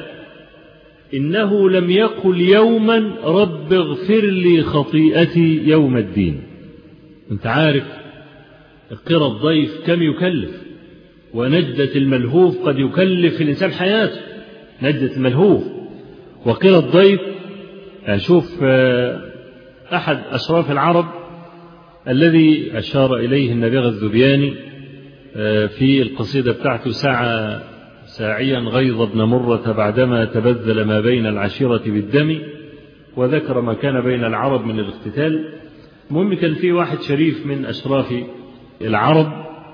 إنه لم يقل يوما رب اغفر لي خطيئتي يوم الدين. أنت عارف قرى الضيف كم يكلف، ونجدة الملهوف قد يكلف في الإنسان حياته، نجدة الملهوف وقرى الضيف. أشوف أحد أشراف العرب الذي أشار إليه النبغة الذبياني في القصيدة بتاعته سعى ساعيا غيظ ابن مرة بعدما تبذل ما بين العشيرة بالدم، وذكر ما كان بين العرب من الاقتتال. المهم كان في واحد شريف من أشراف العرب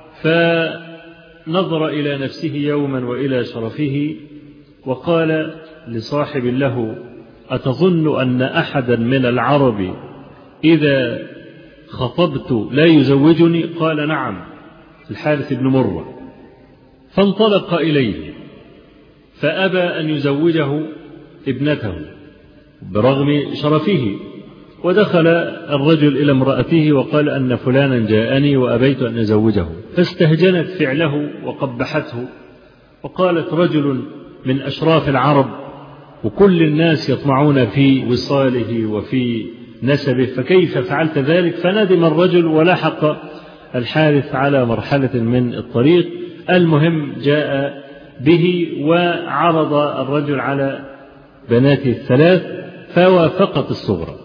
فنظر إلى نفسه يوما وإلى شرفه وقال لصاحب له: أتظن أن أحدا من العرب إذا خطبت لا يزوجني؟ قال: نعم، الحارث بن مرة. فانطلق إليه فأبى أن يزوجه ابنته برغم شرفه، ودخل الرجل إلى امرأته وقال أن فلانا جاءني وأبيت أن أزوجه، فاستهجنت فعله وقبحته وقالت: رجل من أشراف العرب وكل الناس يطمعون في وصاله وفي نسبه، فكيف فعلت ذلك؟ فندم الرجل ولحق الحارث على مرحلة من الطريق. المهم جاء به وعرض الرجل على بناته الثلاث فوافقت الصغرى،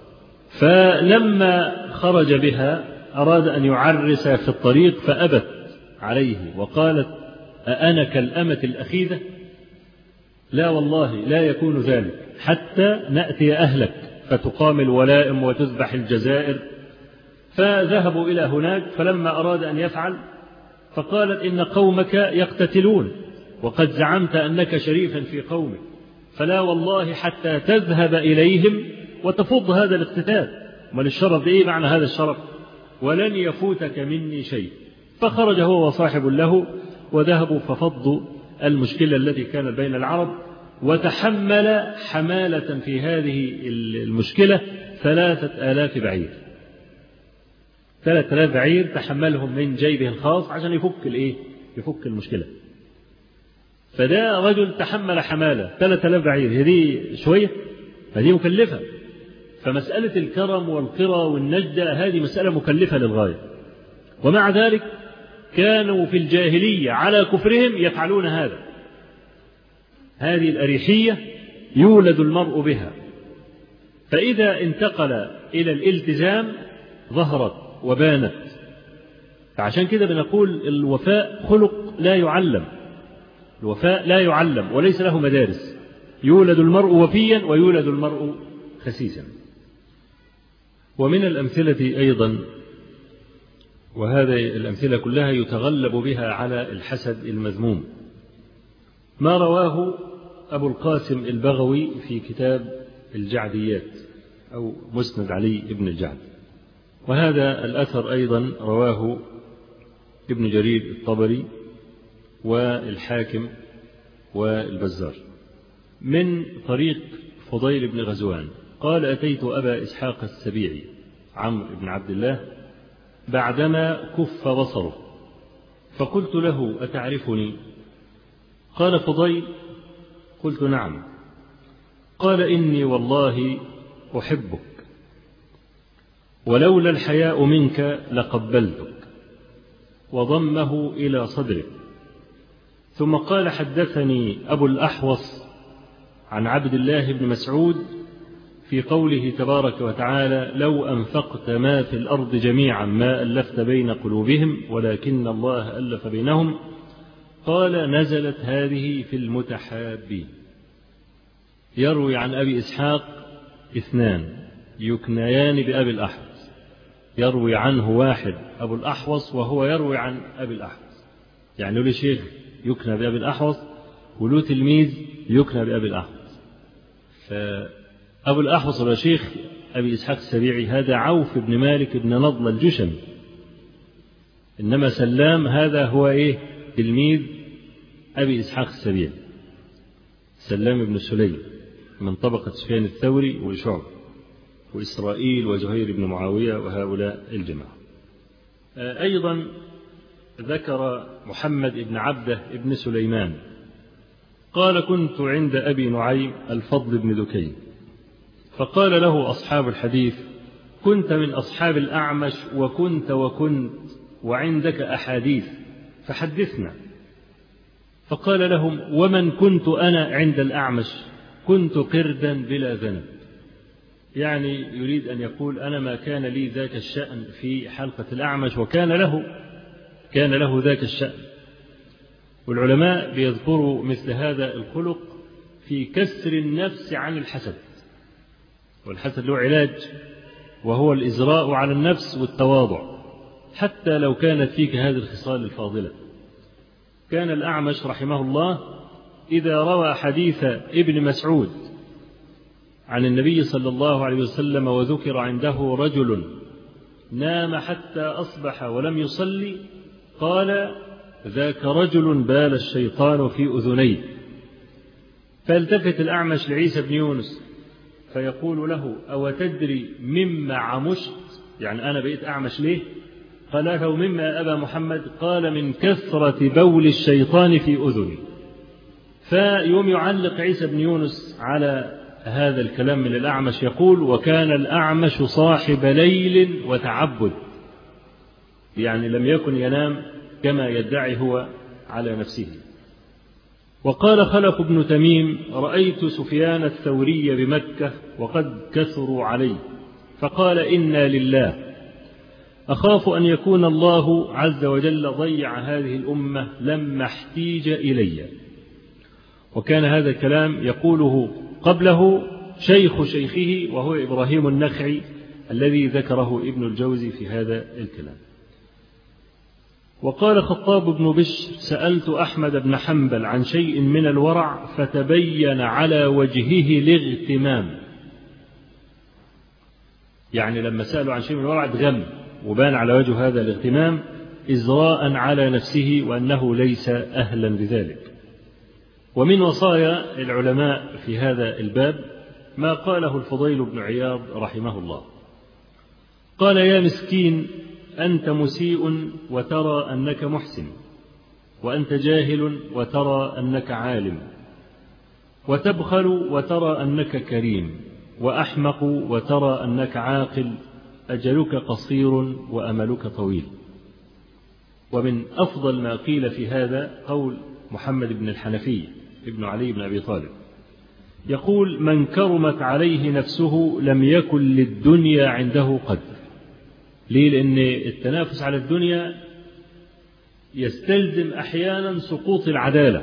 فلما خرج بها أراد أن يعرس في الطريق فأبت عليه وقالت: أأنا كالأمة الأخيذة؟ لا والله لا يكون ذلك حتى نأتي أهلك فتقام الولائم وتذبح الجزائر. فذهبوا إلى هناك، فلما أراد أن يفعل فقالت: إن قومك يقتتلون وقد زعمت أنك شريفا في قومك، فلا والله حتى تذهب إليهم وتفض هذا الاقتتال. ما للشرف إيه معنى هذا الشرف؟ ولن يفوتك مني شيء. فخرج هو وصاحب له وذهبوا ففضوا المشكلة التي كانت بين العرب، وتحمل حمالة في هذه المشكلة ثلاثة آلاف بعير. ثلاثة آلاف بعير تحملهم من جيبه الخاص عشان يفك الإيه؟ يفك المشكلة. فده رجل تحمل حمالة ثلاثة آلاف بعير، هذه شوية، هذه مكلفة. فمسألة الكرم والقرى والنجدة هذه مسألة مكلفة للغاية، ومع ذلك كانوا في الجاهلية على كفرهم يفعلون هذا. هذه الأريحية يولد المرء بها، فإذا انتقل إلى الالتزام ظهرت وبانت. فعشان كده بنقول الوفاء خلق لا يعلم، الوفاء لا يعلم وليس له مدارس. يولد المرء وفيا ويولد المرء خسيسا. ومن الأمثلة أيضا، وهذه الأمثلة كلها يتغلب بها على الحسد المذموم، ما رواه أبو القاسم البغوي في كتاب الجعديات أو مسند علي بن الجعد، وهذا الأثر أيضا رواه ابن جرير الطبري والحاكم والبزار من طريق فضيل بن غزوان قال: أتيت أبا إسحاق السبيعي عمرو بن عبد الله بعدما كف بصره، فقلت له: أتعرفني؟ قال فضيل: قلت: نعم. قال: إني والله أحبك، ولولا الحياء منك لقبلتك، وضمه إلى صدره. ثم قال: حدثني أبو الأحوص عن عبد الله بن مسعود في قوله تبارك وتعالى: لو أنفقت ما في الأرض جميعا ما ألفت بين قلوبهم ولكن الله ألف بينهم. قال: نزلت هذه في المتحابين. يروي عن أبي إسحاق اثنان يكنيان بأبي الأحوص، يروي عنه واحد أبو الأحوص وهو يروي عن أبي الأحوص، يعني له شيخ يكنى بأبي الأحوص وله تلميذ يكنى بأبي الأحوص. فأبو الأحوص هو شيخ أبي إسحاق السبيعي، هذا عوف بن مالك بن نضل الجشمي، إنما سلام هذا هو إيه؟ تلميذ أبي إسحاق السبيعي، سلام بن سليم من طبقة سفيان الثوري وشعب وإسرائيل وزهير بن معاوية وهؤلاء الجماعة. أيضا ذكر محمد بن عبده بن سليمان قال: كنت عند أبي نعيم الفضل بن دكين، فقال له أصحاب الحديث: كنت من أصحاب الأعمش وكنت وكنت وعندك أحاديث فحدثنا. فقال لهم: ومن كنت أنا عند الأعمش؟ كنت قردا بلا ذنب، يعني يريد أن يقول أنا ما كان لي ذاك الشأن في حلقة الأعمش وكان له كان له ذاك الشأن. والعلماء بيذكروا مثل هذا الخلق في كسر النفس عن الحسد، والحسد له علاج، وهو الإزراء على النفس والتواضع، حتى لو كانت فيك هذه الخصال الفاضلة. كان الأعمش رحمه الله إذا روى حديث ابن مسعود عن النبي صلى الله عليه وسلم وذكر عنده رجل نام حتى أصبح ولم يصلي، قال: ذاك رجل بال الشيطان في أذنيه. فالتفت الأعمش لعيسى بن يونس فيقول له: أو تدري مما عمشت؟ يعني أنا بقيت أعمش ليه؟ قال له: مما يا أبا محمد؟ قال: من كثرة بول الشيطان في أذني. فيوم يعلق عيسى بن يونس على هذا الكلام من الأعمش يقول: وكان الأعمش صاحب ليل وتعبد، يعني لم يكن ينام كما يدعي هو على نفسه. وقال خلف بن تميم: رأيت سفيان الثوري بمكة وقد كثروا عليه، فقال: إنا لله، أخاف أن يكون الله عز وجل ضيع هذه الأمة لما احتيج إلي. وكان هذا الكلام يقوله قبله شيخ شيخه وهو إبراهيم النخعي الذي ذكره ابن الجوزي في هذا الكلام. وقال خطاب بن بشر: سألت أحمد بن حنبل عن شيء من الورع فتبين على وجهه الاغتمام، يعني لما سألوا عن شيء من الورع اتغم وبان على وجه هذا الاغتمام إزراء على نفسه وأنه ليس أهلا بذلك. ومن وصايا العلماء في هذا الباب ما قاله الفضيل بن عياض رحمه الله، قال: يا مسكين، أنت مسيء وترى أنك محسن، وأنت جاهل وترى أنك عالم، وتبخل وترى أنك كريم، وأحمق وترى أنك عاقل، أجلك قصير وأملك طويل. ومن أفضل ما قيل في هذا قول محمد بن الحنفي ابن علي بن أبي طالب، يقول: من كرمت عليه نفسه لم يكن للدنيا عنده قدر. ليه؟ لأن التنافس على الدنيا يستلزم أحيانا سقوط العدالة،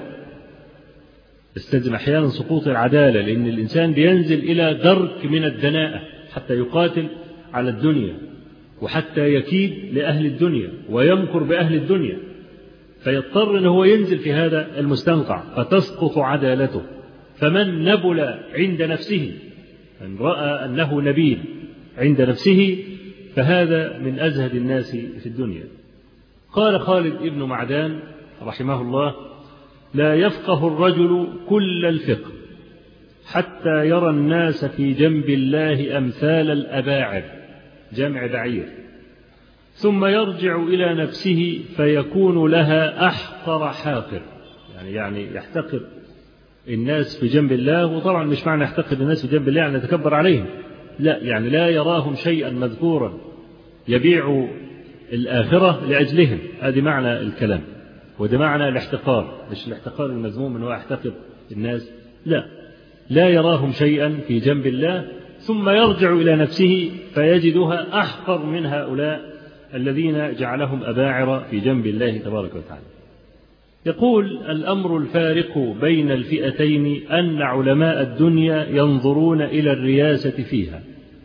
يستلزم أحيانا سقوط العدالة، لأن الإنسان بينزل إلى درك من الدناءة حتى يقاتل على الدنيا، وحتى يكيد لأهل الدنيا ويمكر بأهل الدنيا، فيضطر أنه ينزل في هذا المستنقع فتسقط عدالته. فمن نبل عند نفسه، من رأى أنه نبيل عند نفسه، فهذا من أزهد الناس في الدنيا. قال خالد ابن معدان رحمه الله: لا يفقه الرجل كل الفقه حتى يرى الناس في جنب الله أمثال الأباعر، جمع بعير، ثم يرجع إلى نفسه فيكون لها أحقر حاقر، يعني يعني يحتقر الناس في جنب الله. وطبعا مش معنى يحتقر الناس في جنب الله يعني يتكبر عليهم، لا، يعني لا يراهم شيئا مذكورا يبيع الآخرة لأجلهم، هذه معنى الكلام، وده معنى الاحتقار، مش الاحتقار المذموم أنه يحتقر الناس، لا، لا يراهم شيئا في جنب الله، ثم يرجع إلى نفسه فيجدها أحقر من هؤلاء الذين جعلهم أباعر في جنب الله تبارك وتعالى. يقول: الأمر الفارق بين الفئتين أن علماء الدنيا ينظرون إلى الرياسة فيها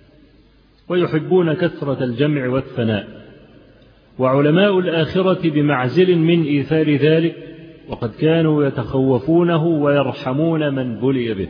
ويحبون كثرة الجمع والثناء، وعلماء الآخرة بمعزل من إيثار ذلك، وقد كانوا يتخوفونه ويرحمون من بلي به.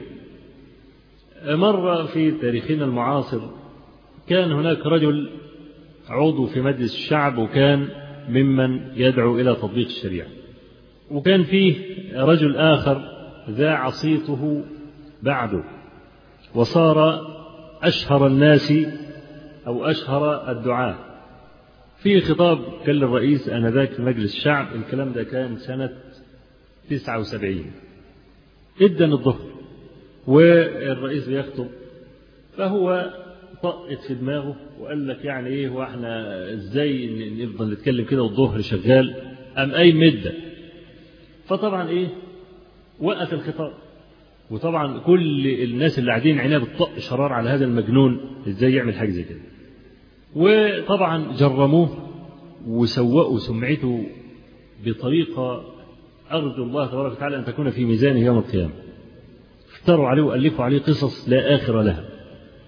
مر في تاريخنا المعاصر كان هناك رجل عضو في مجلس الشعب، وكان ممن يدعو إلى تطبيق الشريعة، وكان فيه رجل آخر ذاع صيته بعده وصار أشهر الناس أو أشهر الدعاة. في خطاب كان للرئيس آنذاك في مجلس الشعب، الكلام ده كان سنة تسعة وسبعين، إذن الظهر والرئيس بيخطب، فهو طقت في دماغه وقال لك يعني إيه، وإحنا إزاي نفضل نتكلم كده والظهر شغال؟ أم أي مدة. فطبعا إيه، وقف الخطاب، وطبعا كل الناس اللي قاعدين عينيها بتطق شرار على هذا المجنون، إزاي يعمل حاجة زي كده. وطبعا جرموه وسوأوا سمعته بطريقة أرجو الله تبارك وتعالى أن تكون في ميزانه يوم القيامة. افتروا عليه وألفوا عليه قصص لا آخر لها.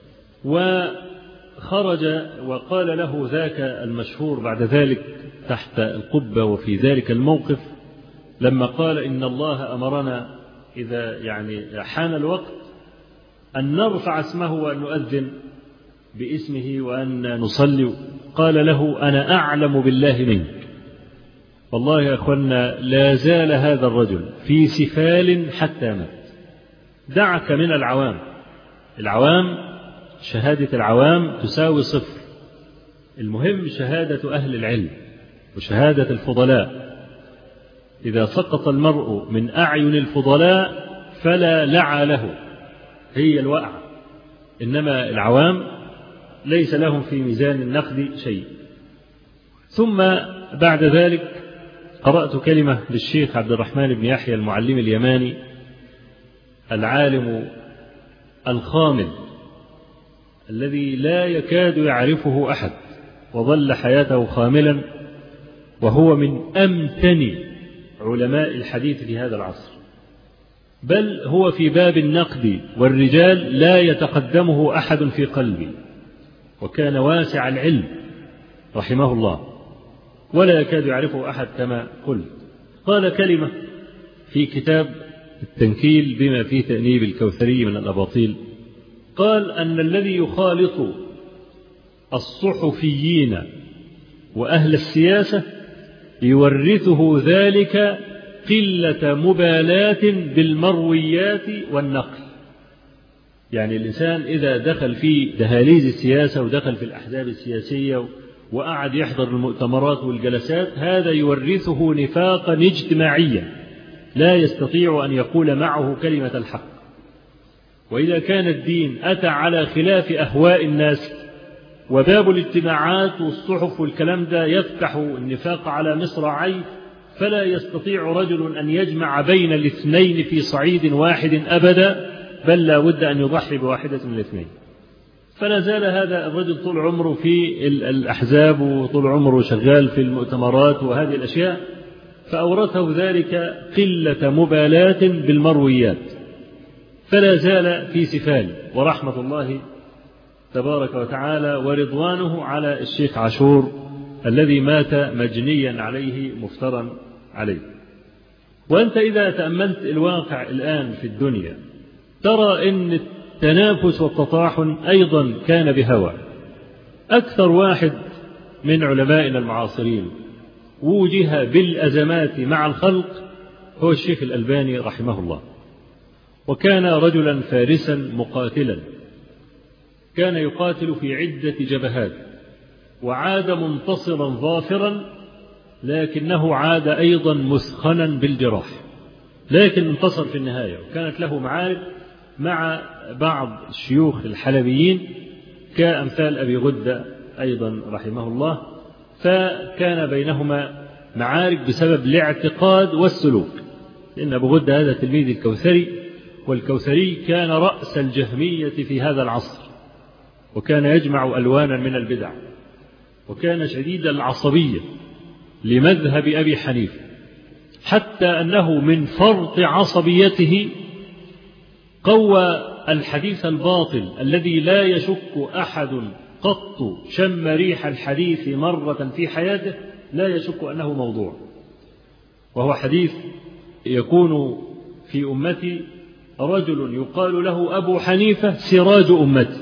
وخرج وقال له ذاك المشهور بعد ذلك تحت القبة وفي ذلك الموقف لما قال إن الله أمرنا إذا يعني حان الوقت أن نرفع اسمه وأن نؤذن باسمه وأن نصلي، قال له أنا أعلم بالله منك. والله يا أخوانا لا زال هذا الرجل في سفال حتى مات. دعك من العوام، العوام شهادة العوام تساوي صفر، المهم شهادة أهل العلم وشهادة الفضلاء. إذا سقط المرء من أعين الفضلاء فلا لعى له، هي الوقع، إنما العوام ليس لهم في ميزان النقد شيء. ثم بعد ذلك قرأت كلمة للشيخ عبد الرحمن بن يحيى المعلم اليماني العالم الخامل الذي لا يكاد يعرفه أحد وظل حياته خاملا، وهو من أمتن علماء الحديث في هذا العصر، بل هو في باب النقد والرجال لا يتقدمه أحد في قلبي، وكان واسع العلم رحمه الله ولا يكاد يعرفه أحد كما قلت. قال كلمة في كتاب التنكيل بما فيه تأنيب الكوثري من الأباطيل، قال أن الذي يخالط الصحفيين وأهل السياسة يورثه ذلك قلة مبالاة بالمرويات والنقل. يعني الإنسان إذا دخل في دهاليز السياسة ودخل في الأحزاب السياسية وقعد يحضر المؤتمرات والجلسات، هذا يورثه نفاقا اجتماعيا لا يستطيع أن يقول معه كلمة الحق. وإذا كان الدين أتى على خلاف أهواء الناس وباب الاجتماعات والصحف والكلام ده يفتح النفاق على مصراعيه، فلا يستطيع رجل أن يجمع بين الاثنين في صعيد واحد أبدا، بل لا بد أن يضحي بواحدة من الاثنين. فلا زال هذا الرجل طول عمره في الأحزاب وطول عمره شغال في المؤتمرات وهذه الأشياء، فأورثه ذلك قلة مبالاة بالمرويات، فلا زال في سفال. ورحمة الله تبارك وتعالى ورضوانه على الشيخ عاشور الذي مات مجنيا عليه مفترا عليه. وأنت إذا تأملت الواقع الآن في الدنيا ترى أن التنافس والتطاحن أيضا كان بهوى. أكثر واحد من علمائنا المعاصرين وجه بالأزمات مع الخلق هو الشيخ الألباني رحمه الله، وكان رجلا فارسا مقاتلا، كان يقاتل في عدة جبهات وعاد منتصرا ظافرا، لكنه عاد أيضا مثخنا بالجراح، لكن انتصر في النهاية. وكانت له معارك مع بعض الشيوخ الحلبيين كأمثال أبي غدة أيضا رحمه الله، فكان بينهما معارك بسبب الاعتقاد والسلوك، لأن أبو غدة هذا تلميذ الكوثري، والكوثري كان رأس الجهمية في هذا العصر، وكان يجمع ألوانا من البدع، وكان شديد العصبية لمذهب أبي حنيفة، حتى أنه من فرط عصبيته قوى الحديث الباطل الذي لا يشك أحد قط شم ريح الحديث مرة في حياته لا يشك أنه موضوع، وهو حديث يكون في أمتي رجل يقال له أبو حنيفة سراج أمتي،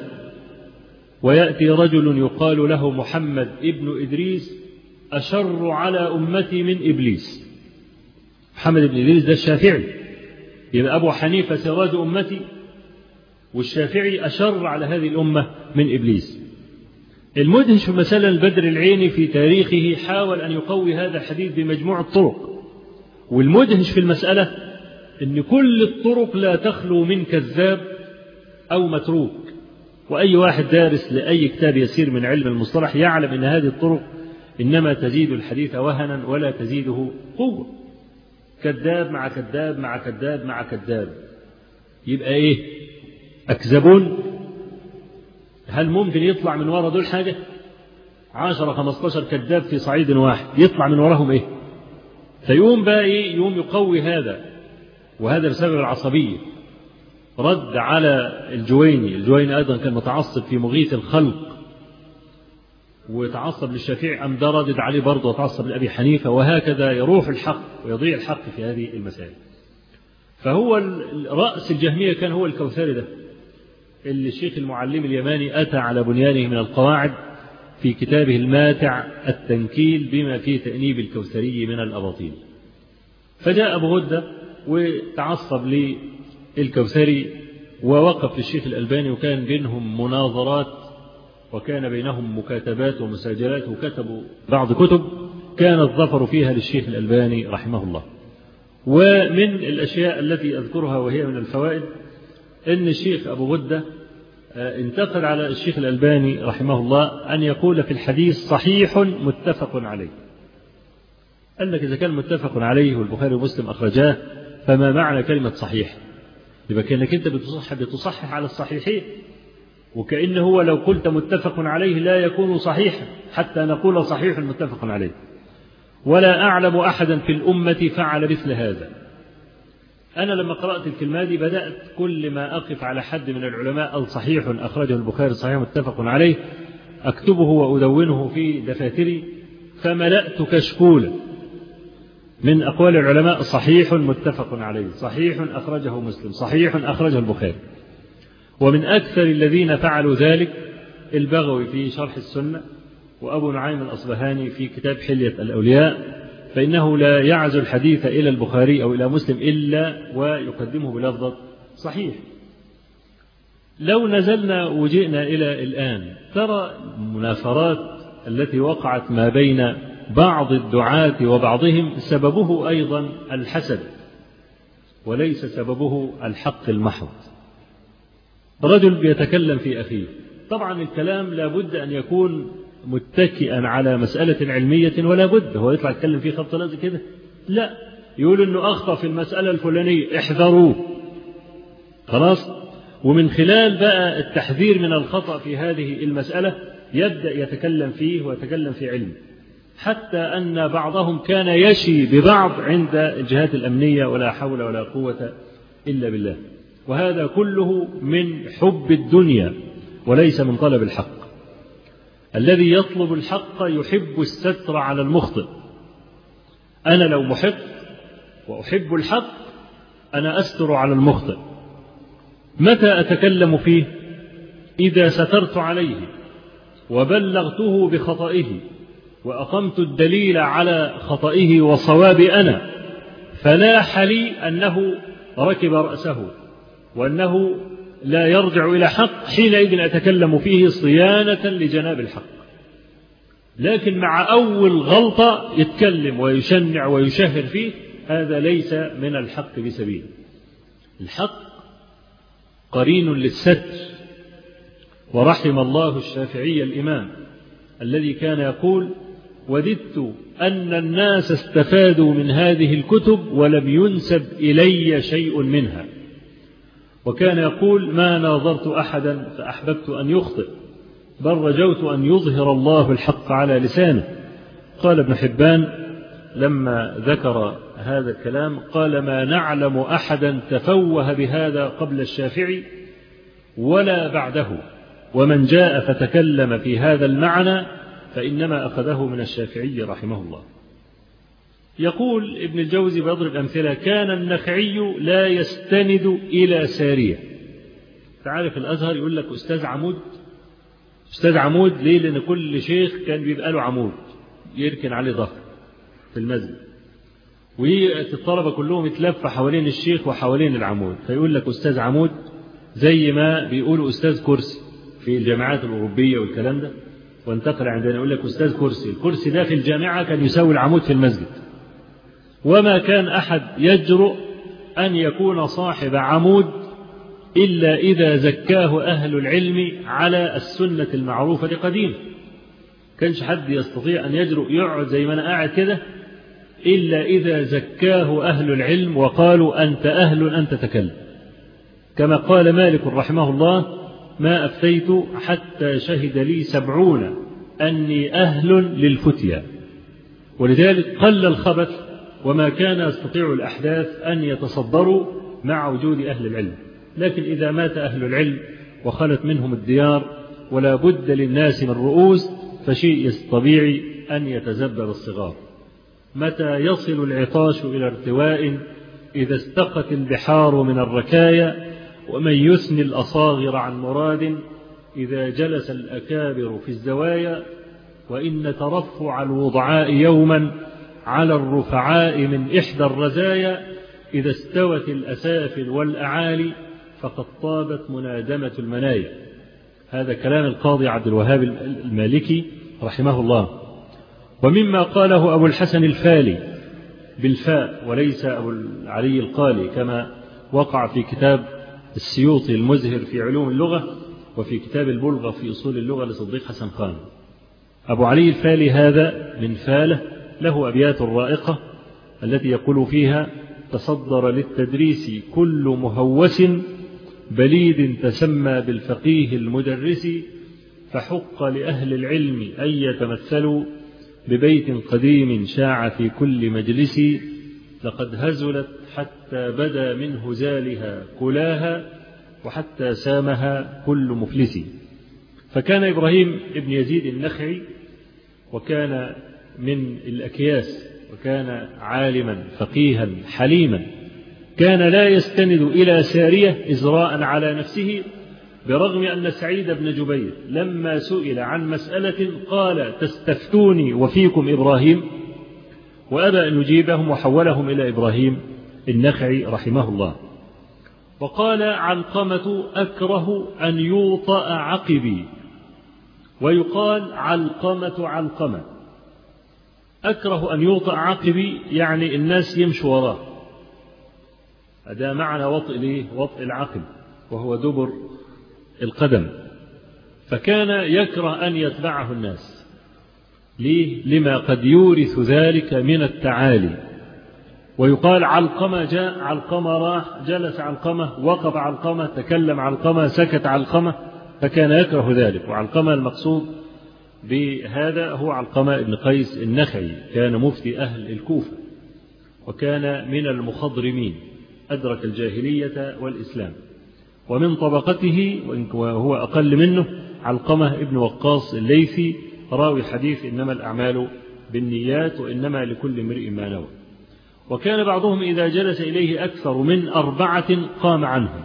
ويأتي رجل يقال له محمد ابن إدريس أشر على أمتي من إبليس. محمد ابن إدريس ده الشافعي، يبقى أبو حنيفة سراج أمتي والشافعي أشر على هذه الأمة من إبليس. المدهش مثلا البدر العيني في تاريخه حاول أن يقوي هذا الحديث بمجموع الطرق، والمدهش في المسألة أن كل الطرق لا تخلو من كذاب أو متروك، وأي واحد دارس لأي كتاب يسير من علم المصطلح يعلم أن هذه الطرق إنما تزيد الحديث وهنا ولا تزيده قوة. كذاب مع كذاب مع كذاب مع كذاب، يبقى إيه؟ أكذبون. هل ممكن يطلع من وراء دول حاجة؟ عشرة خمستاشر كذاب في صعيد واحد يطلع من وراهم إيه؟ فيقوم بقى إيه؟ يقوم يقوي هذا، وهذا بسبب العصبية. رد على الجويني. الجويني أيضا كان متعصب في مغيث الخلق وتعصب للشافعي، أم ده ردد عليه برضه وتعصب لأبي حنيفة، وهكذا يروح الحق ويضيع الحق في هذه المسائل. فهو رأس الجهمية كان هو الكوثري ده اللي الشيخ المعلم اليماني أتى على بنيانه من القواعد في كتابه الماتع التنكيل بما فيه تأنيب الكوثري من الأباطيل. فجاء أبو غدة وتعصب للكوثري ووقف للشيخ الألباني، وكان بينهم مناظرات وكان بينهم مكاتبات ومساجلات، وكتبوا بعض كتب كان الظفر فيها للشيخ الألباني رحمه الله. ومن الأشياء التي أذكرها وهي من الفوائد أن الشيخ أبو غدة انتقد على الشيخ الألباني رحمه الله أن يقول في الحديث صحيح متفق عليه. قال لك إذا كان متفق عليه والبخاري ومسلم أخرجاه فما معنى كلمة صحيح؟ يبقى كأنك أنت بتصحح, بتصحح على الصحيحين، وكأنه هو لو قلت متفق عليه لا يكون صحيحا حتى نقول صحيح متفق عليه. ولا أعلم أحدا في الأمة فعل مثل هذا. أنا لما قرأت الكلمة دي بدأت كل ما أقف على حد من العلماء الصحيح أخرجه البخاري صحيح متفق عليه أكتبه وأدونه في دفاتري، فملأت كشكولا من أقوال العلماء صحيح متفق عليه، صحيح أخرجه مسلم، صحيح أخرجه البخاري. ومن أكثر الذين فعلوا ذلك البغوي في شرح السنة، وأبو نعيم الأصبهاني في كتاب حلية الأولياء، فإنه لا يعزو الحديث إلى البخاري أو إلى مسلم إلا ويقدمه بلفظة صحيح. لو نزلنا وجئنا إلى الآن ترى المنافرات التي وقعت ما بين بعض الدعاة وبعضهم سببه أيضا الحسد وليس سببه الحق المحض. رجل بيتكلم في أخيه، طبعا الكلام لابد أن يكون متكئا على مسألة علمية، ولا بد هو يطلع يتكلم فيه خبط لازم كده، لا، يقول إنه أخطأ في المسألة الفلانية احذروه خلاص. ومن خلال بقى التحذير من الخطأ في هذه المسألة يبدأ يتكلم فيه ويتكلم في علم، حتى أن بعضهم كان يشي ببعض عند الجهات الأمنية، ولا حول ولا قوة إلا بالله. وهذا كله من حب الدنيا وليس من طلب الحق. الذي يطلب الحق يحب الستر على المخطئ. أنا لو محق وأحب الحق أنا أستر على المخطئ. متى أتكلم فيه؟ إذا سترت عليه وبلغته بخطئه وأقمت الدليل على خطئه وصوابي أنا، فلاح لي أنه ركب رأسه وأنه لا يرجع إلى حق، حينئذ أتكلم فيه صيانة لجناب الحق. لكن مع أول غلطة يتكلم ويشنع ويشهر فيه، هذا ليس من الحق بسبيل. الحق قرين للستر. ورحم الله الشافعي الإمام الذي كان يقول: وددت أن الناس استفادوا من هذه الكتب ولم ينسب إلي شيء منها. وكان يقول: ما ناظرت أحدا فأحببت أن يخطئ، بل رجوت أن يظهر الله الحق على لسانه. قال ابن حبان لما ذكر هذا الكلام قال: ما نعلم أحدا تفوه بهذا قبل الشافعي ولا بعده، ومن جاء فتكلم في هذا المعنى فإنما أخذه من الشافعي رحمه الله. يقول ابن الجوزي بيضرب أمثلة: كان النخعي لا يستند إلى سارية. تعرف الأزهر يقول لك أستاذ عمود، أستاذ عمود ليه؟ لأن كل شيخ كان بيبقى له عمود يركن عليه ظهر في المسجد، والطلبة كلهم يتلف حوالين الشيخ وحوالين العمود، فيقول لك أستاذ عمود، زي ما بيقولوا أستاذ كرسي في الجامعات الأوروبية والكلام ده. وانتقل عندنا يقول لك أستاذ كرسي، الكرسي ده في الجامعة كان يساوي العمود في المسجد. وما كان أحد يجرؤ أن يكون صاحب عمود إلا إذا زكاه أهل العلم على السنة المعروفة قديما. كانش حد يستطيع أن يجرؤ يقعد زي ما أنا قاعد كده إلا إذا زكاه أهل العلم وقالوا: أنت أهل أن تتكلم. كما قال مالك رحمه الله: ما أفتيت حتى شهد لي سبعون أني أهل للفتيا. ولذلك قل الخبث، وما كان يستطيع الأحداث أن يتصدروا مع وجود أهل العلم. لكن إذا مات أهل العلم وخلت منهم الديار ولا بد للناس من رؤوس، فشيء طبيعي أن يتزبر الصغار. متى يصل العطاش إلى ارتواء إذا استقت البحار من الركايا، ومن يثني الأصاغر عن مراد إذا جلس الأكابر في الزوايا، وإن ترفع الوضعاء يوما على الرفعاء من إحدى الرزايا، إذا استوت الأسافل والأعالي فقد طابت منادمة المنايا. هذا كلام القاضي عبد الوهاب المالكي رحمه الله. ومما قاله أبو الحسن الفالي بالفاء وليس أبو العلي القالي كما وقع في كتاب السيوطي المزهر في علوم اللغة وفي كتاب البلغة في أصول اللغة لصديق حسن خان. أبو علي الفالي هذا من فاله له أبيات رائقة التي يقول فيها: تصدر للتدريس كل مهوس بليد تسمى بالفقيه المدرس، فحق لأهل العلم أن يتمثلوا ببيت قديم شاع في كل مجلس، لقد هزلت حتى بدا من هزالها كلاها، وحتى سامها كل مفلس. فكان إبراهيم ابن يزيد النخعي وكان من الأكياس، وكان عالما فقيها حليما، كان لا يستند إلى سارية إزراء على نفسه، برغم أن سعيد بن جبير لما سئل عن مسألة قال: تستفتوني وفيكم إبراهيم، وأبى أن يجيبهم وحولهم إلى إبراهيم النخعي رحمه الله. وقال علقمة: أكره أن يوطأ عقبي، ويقال علقمة علقمة. أكره أن يوطأ عقبي يعني الناس يمشوا وراه، هذا معنى وطئ ليه؟ وطئ العقب وهو دبر القدم. فكان يكره أن يتبعه الناس، ليه؟ لما قد يورث ذلك من التعالي. ويقال علقمة جاء، علقمة راح، جلس علقمة، وقف علقمة، تكلم علقمة، سكت علقمة، فكان يكره ذلك. وعلقمة المقصود بهذا هو علقمة بن قيس النخعي، كان مفتي أهل الكوفة وكان من المخضرمين، أدرك الجاهلية والإسلام. ومن طبقته وهو أقل منه علقمة ابن وقاص الليثي راوي حديث إنما الأعمال بالنيات وإنما لكل امرئ ما نوى. وكان بعضهم إذا جلس إليه أكثر من أربعة قام عنهم،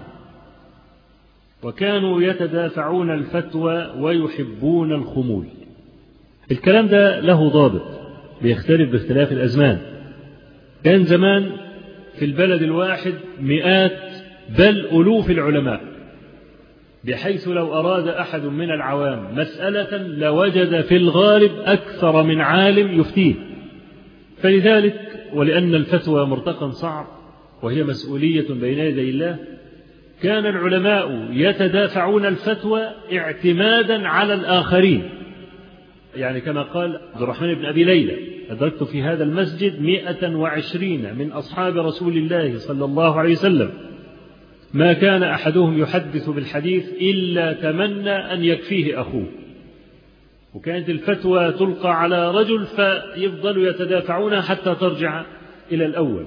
وكانوا يتدافعون الفتوى ويحبون الخمول. الكلام ده له ضابط بيختلف باختلاف الأزمان. كان زمان في البلد الواحد مئات بل ألوف العلماء، بحيث لو أراد أحد من العوام مسألة لوجد في الغالب أكثر من عالم يفتيه. فلذلك ولأن الفتوى مرتقى صعب وهي مسؤولية بين يدي الله، كان العلماء يتدافعون الفتوى اعتمادا على الآخرين. يعني كما قال عبد الرحمن بن أبي ليلى: أدركت في هذا المسجد مئة وعشرين من أصحاب رسول الله صلى الله عليه وسلم، ما كان أحدهم يحدث بالحديث إلا تمنى أن يكفيه أخوه. وكانت الفتوى تلقى على رجل فيفضل يتدافعونها حتى ترجع إلى الأول.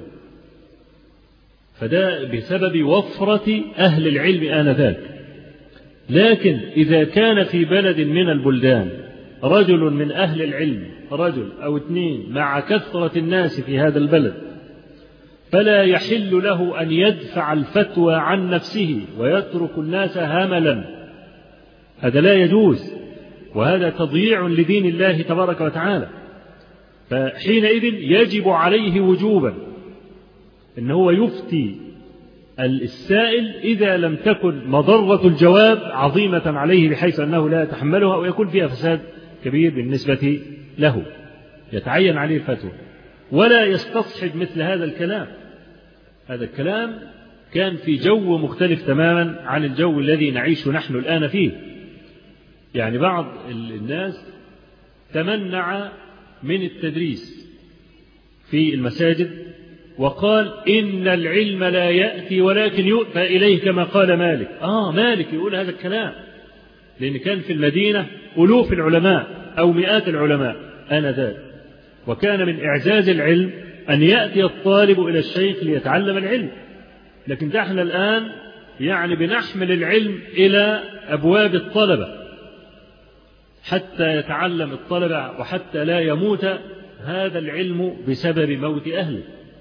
فده بسبب وفرة أهل العلم آنذاك. لكن إذا كان في بلد من البلدان رجل من أهل العلم، رجل أو اثنين مع كثرة الناس في هذا البلد، فلا يحل له أن يدفع الفتوى عن نفسه ويترك الناس هملا، هذا لا يجوز، وهذا تضييع لدين الله تبارك وتعالى. فحينئذ يجب عليه وجوبا إن هو يفتي السائل إذا لم تكن مضرة الجواب عظيمة عليه بحيث أنه لا يتحملها ويكون فيها فساد كبير بالنسبة له، يتعين عليه الفتوى ولا يستصحب مثل هذا الكلام. هذا الكلام كان في جو مختلف تماما عن الجو الذي نعيش نحن الآن فيه. يعني بعض الناس تمنع من التدريس في المساجد وقال إن العلم لا يأتي ولكن يؤتى إليه كما قال مالك. آه مالك يقول هذا الكلام لأن كان في المدينة ألوف العلماء أو مئات العلماء آنذاك، وكان من إعزاز العلم أن يأتي الطالب إلى الشيخ ليتعلم العلم. لكن ده احنا الآن يعني بنحمل العلم إلى أبواب الطلبة حتى يتعلم الطلبة وحتى لا يموت هذا العلم بسبب موت أهله.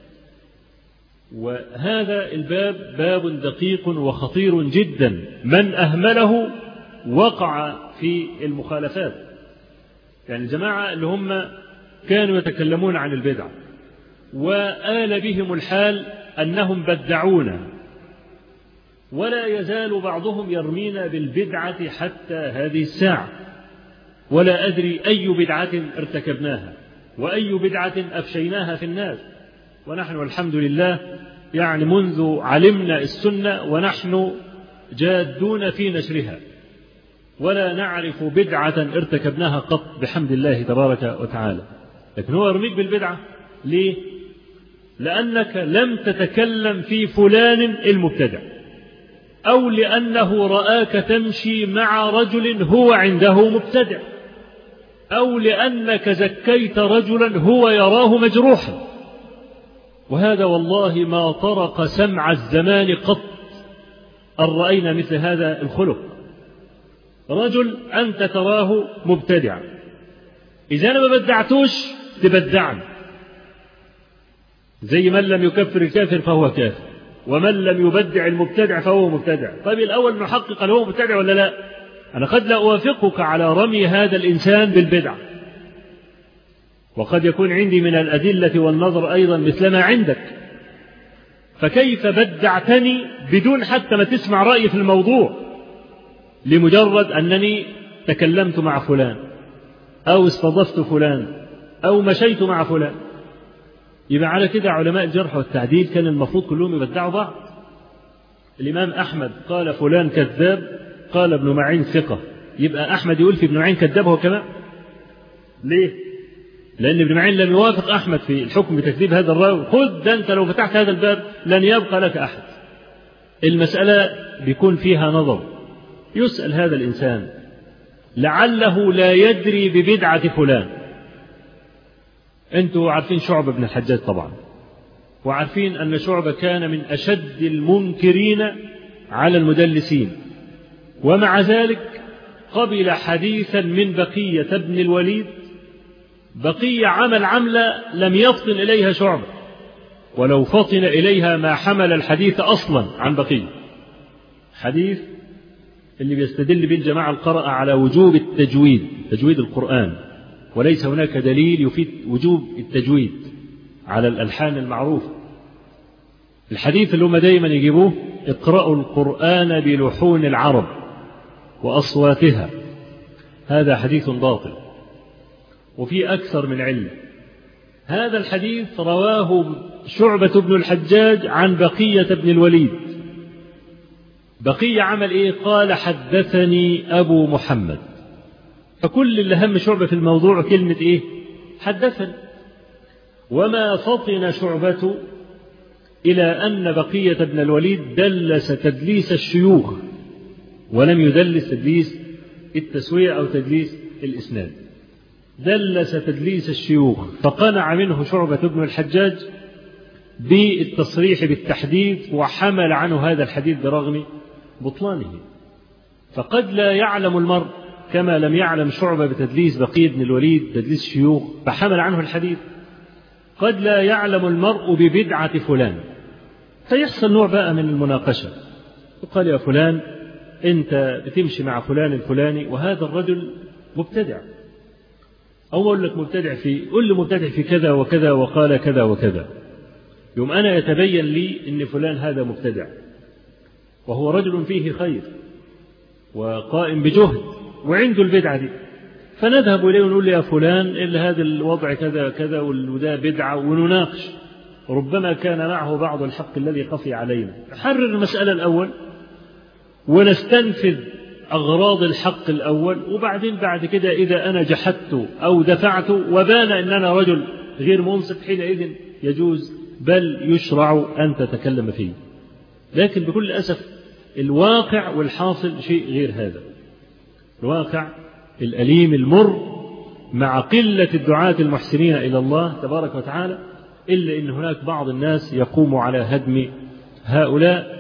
وهذا الباب باب دقيق وخطير جدا، من أهمله وقع في المخالفات. يعني الجماعة اللي هم كانوا يتكلمون عن البدع وآل بهم الحال أنهم بدعونا، ولا يزال بعضهم يرمينا بالبدعة حتى هذه الساعة، ولا أدري أي بدعة ارتكبناها وأي بدعة أفشيناها في الناس، ونحن الحمد لله يعني منذ علمنا السنة ونحن جادون في نشرها، ولا نعرف بدعة ارتكبناها قط بحمد الله تبارك وتعالى. لكن هو يرميك بالبدعة ليه؟ لأنك لم تتكلم في فلان المبتدع، أو لأنه رآك تمشي مع رجل هو عنده مبتدع، أو لأنك زكيت رجلا هو يراه مجروحا. وهذا والله ما طرق سمع الزمان قط أن رأينا مثل هذا الخلق. رجل أنت تراه مبتدعا، إذا أنا ما بدعتوش تبدعني، زي من لم يكفر الكافر فهو كافر، ومن لم يبدع المبتدع فهو مبتدع. طيب الأول نحقق هل هو مبتدع ولا لا؟ أنا قد لا أوافقك على رمي هذا الإنسان بالبدع، وقد يكون عندي من الأدلة والنظر أيضا مثل ما عندك، فكيف بدعتني بدون حتى ما تسمع رأيي في الموضوع، لمجرد أنني تكلمت مع فلان أو استضفت فلان أو مشيت مع فلان؟ يبقى على كده علماء الجرح والتعديل كان المفروض كلهم يبدعوا بعض. الإمام أحمد قال فلان كذاب، قال ابن معين ثقة، يبقى أحمد يقول في ابن معين كذاب هو كمان؟ ليه؟ لأن ابن معين لم يوافق أحمد في الحكم بتكذيب هذا الراوي. خذ ده أنت لو فتحت هذا الباب لن يبقى لك أحد. المسألة بيكون فيها نظر، يسأل هذا الإنسان لعله لا يدري ببدعة فلان. أنتوا عارفين شعبة بن الحجاج طبعا، وعارفين أن شعبة كان من أشد المنكرين على المدلسين، ومع ذلك قبل حديثا من بقية بن الوليد. بقية عمل عملة لم يفطن إليها شعبة، ولو فطن إليها ما حمل الحديث أصلا عن بقية. حديث اللي بيستدل به الجماعة القراءة على وجوب التجويد، تجويد القرآن، وليس هناك دليل يفيد وجوب التجويد على الألحان المعروفة. الحديث اللي هم دايما يجيبوه اقرأوا القرآن بلحون العرب وأصواتها، هذا حديث باطل وفي أكثر من علة. هذا الحديث رواه شعبة بن الحجاج عن بقية بن الوليد. بقية عمل إيه؟ قال حدثني أبو محمد. فكل اللي هم شعبة في الموضوع كلمة إيه؟ حدثني. وما فطن شعبة إلى أن بقية بن الوليد دلس تدليس الشيوخ، ولم يدلس تدليس التسوية أو تدليس الإسناد، دلس تدليس الشيوخ. فقنع منه شعبة بن الحجاج بالتصريح بالتحديث، وحمل عنه هذا الحديث برغم بطلانه. فقد لا يعلم المرء كما لم يعلم شعبة بتدليس بقية بن الوليد تدليس الشيوخ فحمل عنه الحديث، قد لا يعلم المرء ببدعة فلان. فيحصل نوع بقى من المناقشة، وقال يا فلان أنت بتمشي مع فلان الفلاني وهذا الرجل مبتدع، أو أقول لك مبتدع في، قل لي مبتدع في كذا وكذا وقال كذا وكذا. يوم أنا يتبين لي أن فلان هذا مبتدع وهو رجل فيه خير وقائم بجهد وعنده البدعة دي، فنذهب إليه ونقول يا فلان إلا هذا الوضع كذا كذا وده بدعة، ونناقش. ربما كان معه بعض الحق الذي خفي علينا. نحرر المسألة الأول ونستنفذ أغراض الحق الأول، وبعدين بعد كده إذا أنا جحدت أو دفعت وبان أن أنا رجل غير منصف، حينئذ يجوز بل يشرع أن تتكلم فيه. لكن بكل أسف الواقع والحاصل شيء غير هذا. الواقع الأليم المر مع قلة الدعاة المحسنين إلى الله تبارك وتعالى، إلا أن هناك بعض الناس يقوم على هدم هؤلاء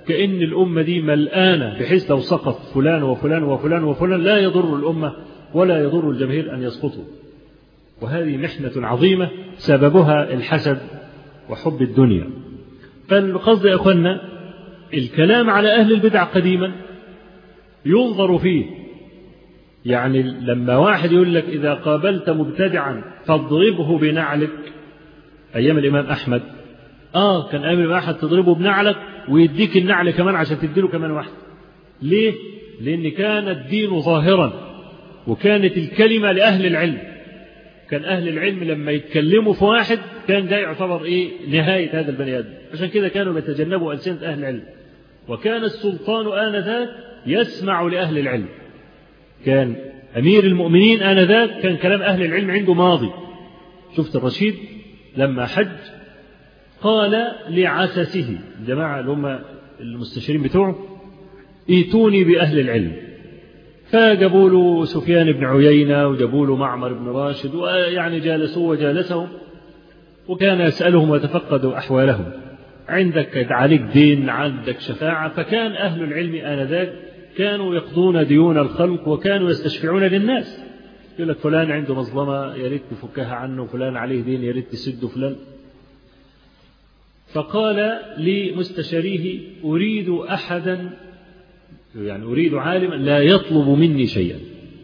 كأن الأمة دي ملآنة، بحيث لو سقط فلان وفلان وفلان وفلان لا يضر الأمة ولا يضر الجماهير أن يسقطوا. وهذه محنة عظيمة سببها الحسد وحب الدنيا. فالقصد يا أخوانا الكلام على أهل البدع قديما ينظر فيه، يعني لما واحد يقول لك إذا قابلت مبتدعا فاضربه بنعلك، أيام الإمام أحمد آه كان أيام الإمام أحمد تضربه بنعلك ويديك النعل كمان عشان تديله كمان واحد. ليه؟ لأن كان الدين ظاهرا وكانت الكلمة لأهل العلم. كان أهل العلم لما يتكلموا في واحد كان ده يعتبر إيه نهاية هذا البني آدم، عشان كده كانوا يتجنبوا ألسنة أهل العلم. وكان السلطان آنذاك يسمع لأهل العلم، كان أمير المؤمنين آنذاك كان كلام أهل العلم عنده ماضي. شفت الرشيد لما حج قال لعسسه الجماعة اللي هم المستشارين بتوعه ائتوني بأهل العلم، فجابوا له سفيان بن عيينة وجابوا له معمر بن راشد، ويعني جالسوه وجالسهم وكان يسألهم ويتفقد أحوالهم، عندك عليك دين، عندك شفاعة. فكان أهل العلم آنذاك كانوا يقضون ديون الخلق وكانوا يستشفعون للناس، يقول لك فلان عنده مظلمة يا ريت تفكها عنه، فلان عليه دين يا ريت تسده فلان. فقال لمستشاريه أريد أحدا، يعني أريد عالما لا يطلب مني شيئا.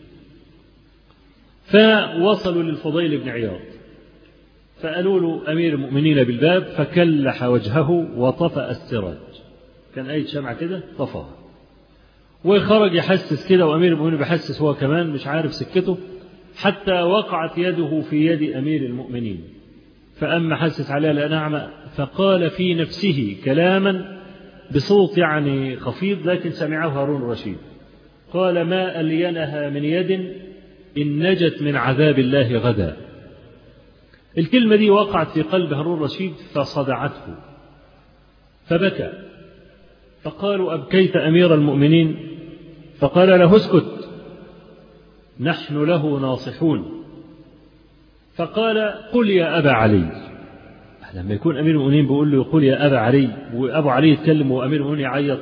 فوصلوا للفضيل بن عياض فقالوا له أمير المؤمنين بالباب، فكلح وجهه وطفأ السراج، كان أي شمعة كده طفاها وخرج يحسس كده، وأمير المؤمنين بيحسس هو كمان مش عارف سكته، حتى وقعت يده في يد أمير المؤمنين فأما حسس عليها لأنعم، فقال في نفسه كلاما بصوت يعني خفيض لكن سمعه هارون الرشيد، قال ما ألينها من يد إن نجت من عذاب الله غدا. الكلمة دي وقعت في قلب هارون الرشيد فصدعته فبكى، فقالوا أبكيت أمير المؤمنين؟ فقال له اسكت نحن له ناصحون. فقال قل يا أبا علي. لما يكون أمير المؤمنين بيقول له قل يا أبا علي وأبو علي يتكلم وأمير المؤمنين يعيط،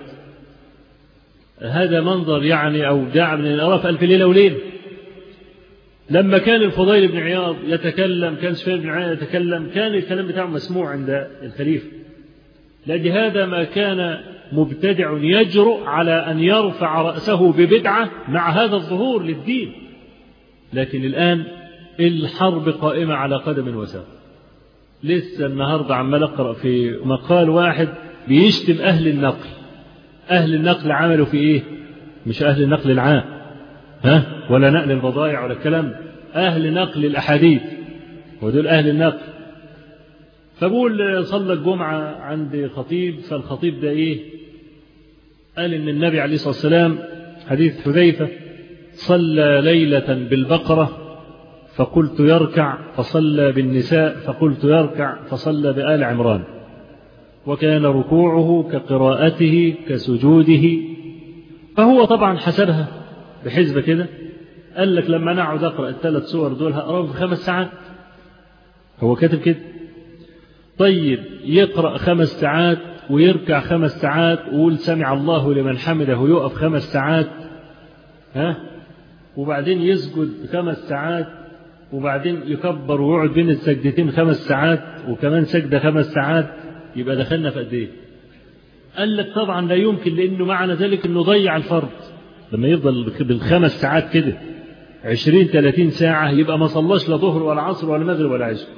هذا منظر يعني أو داع من الأراف ألف ليلة وليلة. لما كان الفضيل بن عياض يتكلم، كان سفيان بن عياض يتكلم، كان الكلام بتاعه مسموع عند الخليفة، لأجل هذا ما كان مبتدع يجرؤ على أن يرفع رأسه ببدعة مع هذا الظهور للدين. لكن الآن الحرب قائمة على قدم وساق. لسه النهاردة عمال أقرأ في مقال واحد بيشتم أهل النقل. أهل النقل عملوا في إيه؟ مش أهل النقل العام ها ولا نقل البضائع ولا الكلام، أهل نقل الأحاديث ودول أهل النقل. فبقول صلى الجمعة عند خطيب، فالخطيب ده إيه؟ قال إن النبي عليه الصلاة والسلام حديث حذيفة صلى ليلة بالبقرة فقلت يركع، فصلى بالنساء فقلت يركع، فصلى بآل عمران، وكان ركوعه كقراءته كسجوده. فهو طبعا حسبها بحسبة كده، قال لك لما نقعد أقرأ الثلاث سور دول هقرأهم في خمس ساعات. هو كاتب كده. طيب يقرأ خمس ساعات ويركع خمس ساعات ويقول سمع الله لمن حمده يقف خمس ساعات ها، وبعدين يسجد خمس ساعات، وبعدين يكبر ويقعد بين السجدتين خمس ساعات، وكمان سجدة خمس ساعات، يبقى دخلنا في قد ايه؟ قال لك طبعا لا يمكن، لأنه معنى ذلك أنه ضيع الفرض. لما يفضل بالخمس ساعات كده عشرين ثلاثين ساعة يبقى ما صلاش لا ظهر ولا عصر ولا مغرب ولا عشاء.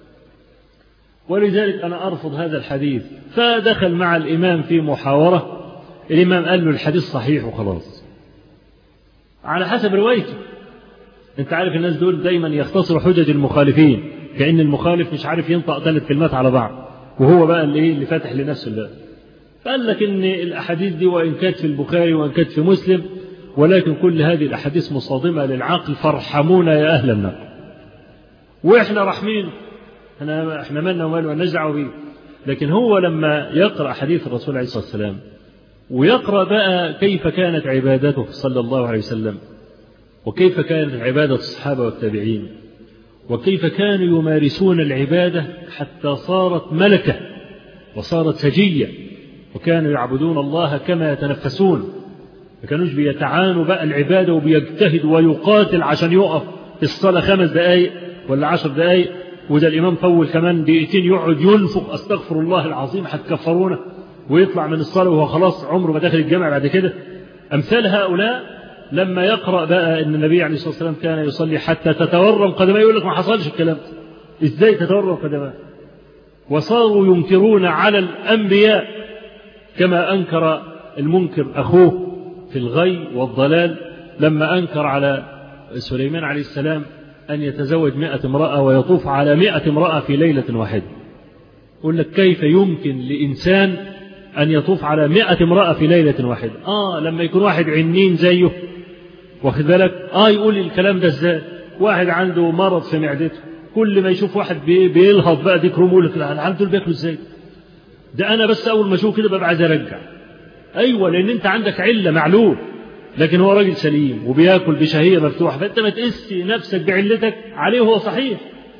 ولذلك أنا أرفض هذا الحديث. فدخل مع الإمام في محاورة، الإمام قال له الحديث صحيح وخلاص على حسب روايته. أنت عارف الناس دول دايما يختصروا حجج المخالفين، كأن المخالف مش عارف ينطق ثلاث كلمات على بعض وهو بقى اللي, اللي فاتح لنفسه الله. فقال لك إن الأحاديث دي وإن كانت في البخاري وإن كانت في مسلم، ولكن كل هذه الأحاديث مصادمة للعقل، فارحمونا يا أهل النقل. وإحنا رحمين، احنا احنا مالنا ومال ونجع به. لكن هو لما يقرأ حديث الرسول عليه الصلاة والسلام ويقرأ بقى كيف كانت عبادته صلى الله عليه وسلم، وكيف كانت عبادة الصحابة والتابعين، وكيف كانوا يمارسون العبادة حتى صارت ملكة وصارت سجية، وكانوا يعبدون الله كما يتنفسون، ما كانوش بيتعانوا بقى العبادة وبيجتهد ويقاتل عشان يقف في الصلاة خمس دقايق ولا عشر دقايق، وده الإمام طول كمان دقيقتين يقعد ينفق أستغفر الله العظيم هتكفرونا، ويطلع من الصلاة وهو خلاص عمره ما داخل الجامع بعد كده. أمثال هؤلاء لما يقرأ بقى أن النبي عليه الصلاة والسلام كان يصلي حتى تتورم قدماه، يقول لك ما حصلش الكلام ده، إزاي تتورم قدماه؟ وصاروا ينكرون على الأنبياء كما أنكر المنكر أخوه في الغي والضلال لما أنكر على سليمان عليه السلام أن يتزوج مئة امرأة ويطوف على مئة امرأة في ليلة واحدة. يقول لك كيف يمكن لإنسان أن يطوف على مئة امرأة في ليلة واحدة؟ آه لما يكون واحد عنين زيه، واخد بالك؟ آه يقول الكلام ده إزاي؟ واحد عنده مرض في معدته، كل ما يشوف واحد بيلهض بقى ديك رمول يقول لك عنده بياكلوا إزاي؟ ده أنا بس أول ما أشوف كده ببقى عايز أرجع. أيوة، لأن أنت عندك علة معلوم، لكن هو راجل سليم وبياكل بشهية مفتوحة، فأنت ما تقس نفسك بعلتك عليه وهو صحيح.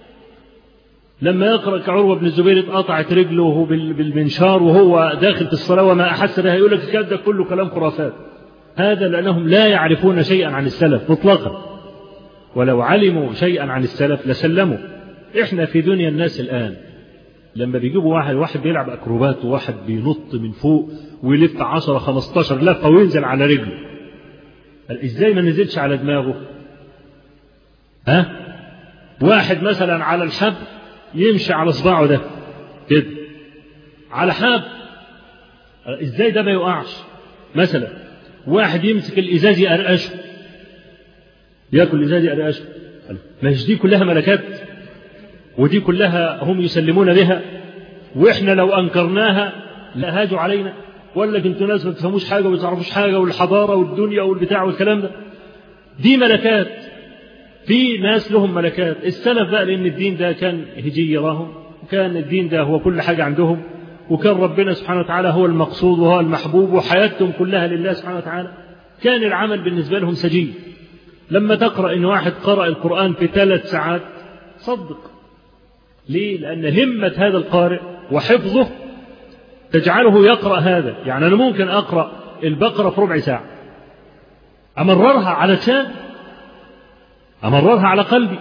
لما يقرأ كعروة بن الزبير اتقطعت رجله بالمنشار وهو داخل في الصلاة وما أحس بها، يقول لك الكلام ده كله كلام خرافات. هذا لأنهم لا يعرفون شيئا عن السلف مطلقا، ولو علموا شيئا عن السلف لسلموا. إحنا في دنيا الناس الآن لما بيجيبوا واحد واحد بيلعب أكروبات وواحد بينط من فوق ويلف عشرة خمستاشر لفة وينزل على رجله، إزاي ما نزلش على دماغه؟ ها؟ واحد مثلا على الحبل يمشي على صباعه ده كده على حبل، إزاي ده ما يقعش؟ مثلا واحد يمسك الإزاز يقرقشه، ياكل الإزاز يقرقشه، مش دي كلها ملكات؟ ودي كلها هم يسلمون بها، وإحنا لو أنكرناها لهاجوا علينا، ولا كنتوا ناس ما تفهموش حاجة وما تعرفوش حاجة، والحضارة والدنيا والبتاع والكلام ده. دي ملكات، في ناس لهم ملكات. السلف بقى لأن الدين ده كان هجي يراهم، وكان الدين ده هو كل حاجة عندهم، وكان ربنا سبحانه وتعالى هو المقصود وهو المحبوب، وحياتهم كلها لله سبحانه وتعالى، كان العمل بالنسبة لهم سجي. لما تقرأ إن واحد قرأ القرآن في ثلاث ساعات صدق. ليه؟ لأن همة هذا القارئ وحفظه تجعله يقرأ هذا. يعني أنا ممكن أقرأ البقرة في ربع ساعة، أمررها على لسان، أمررها على قلبي.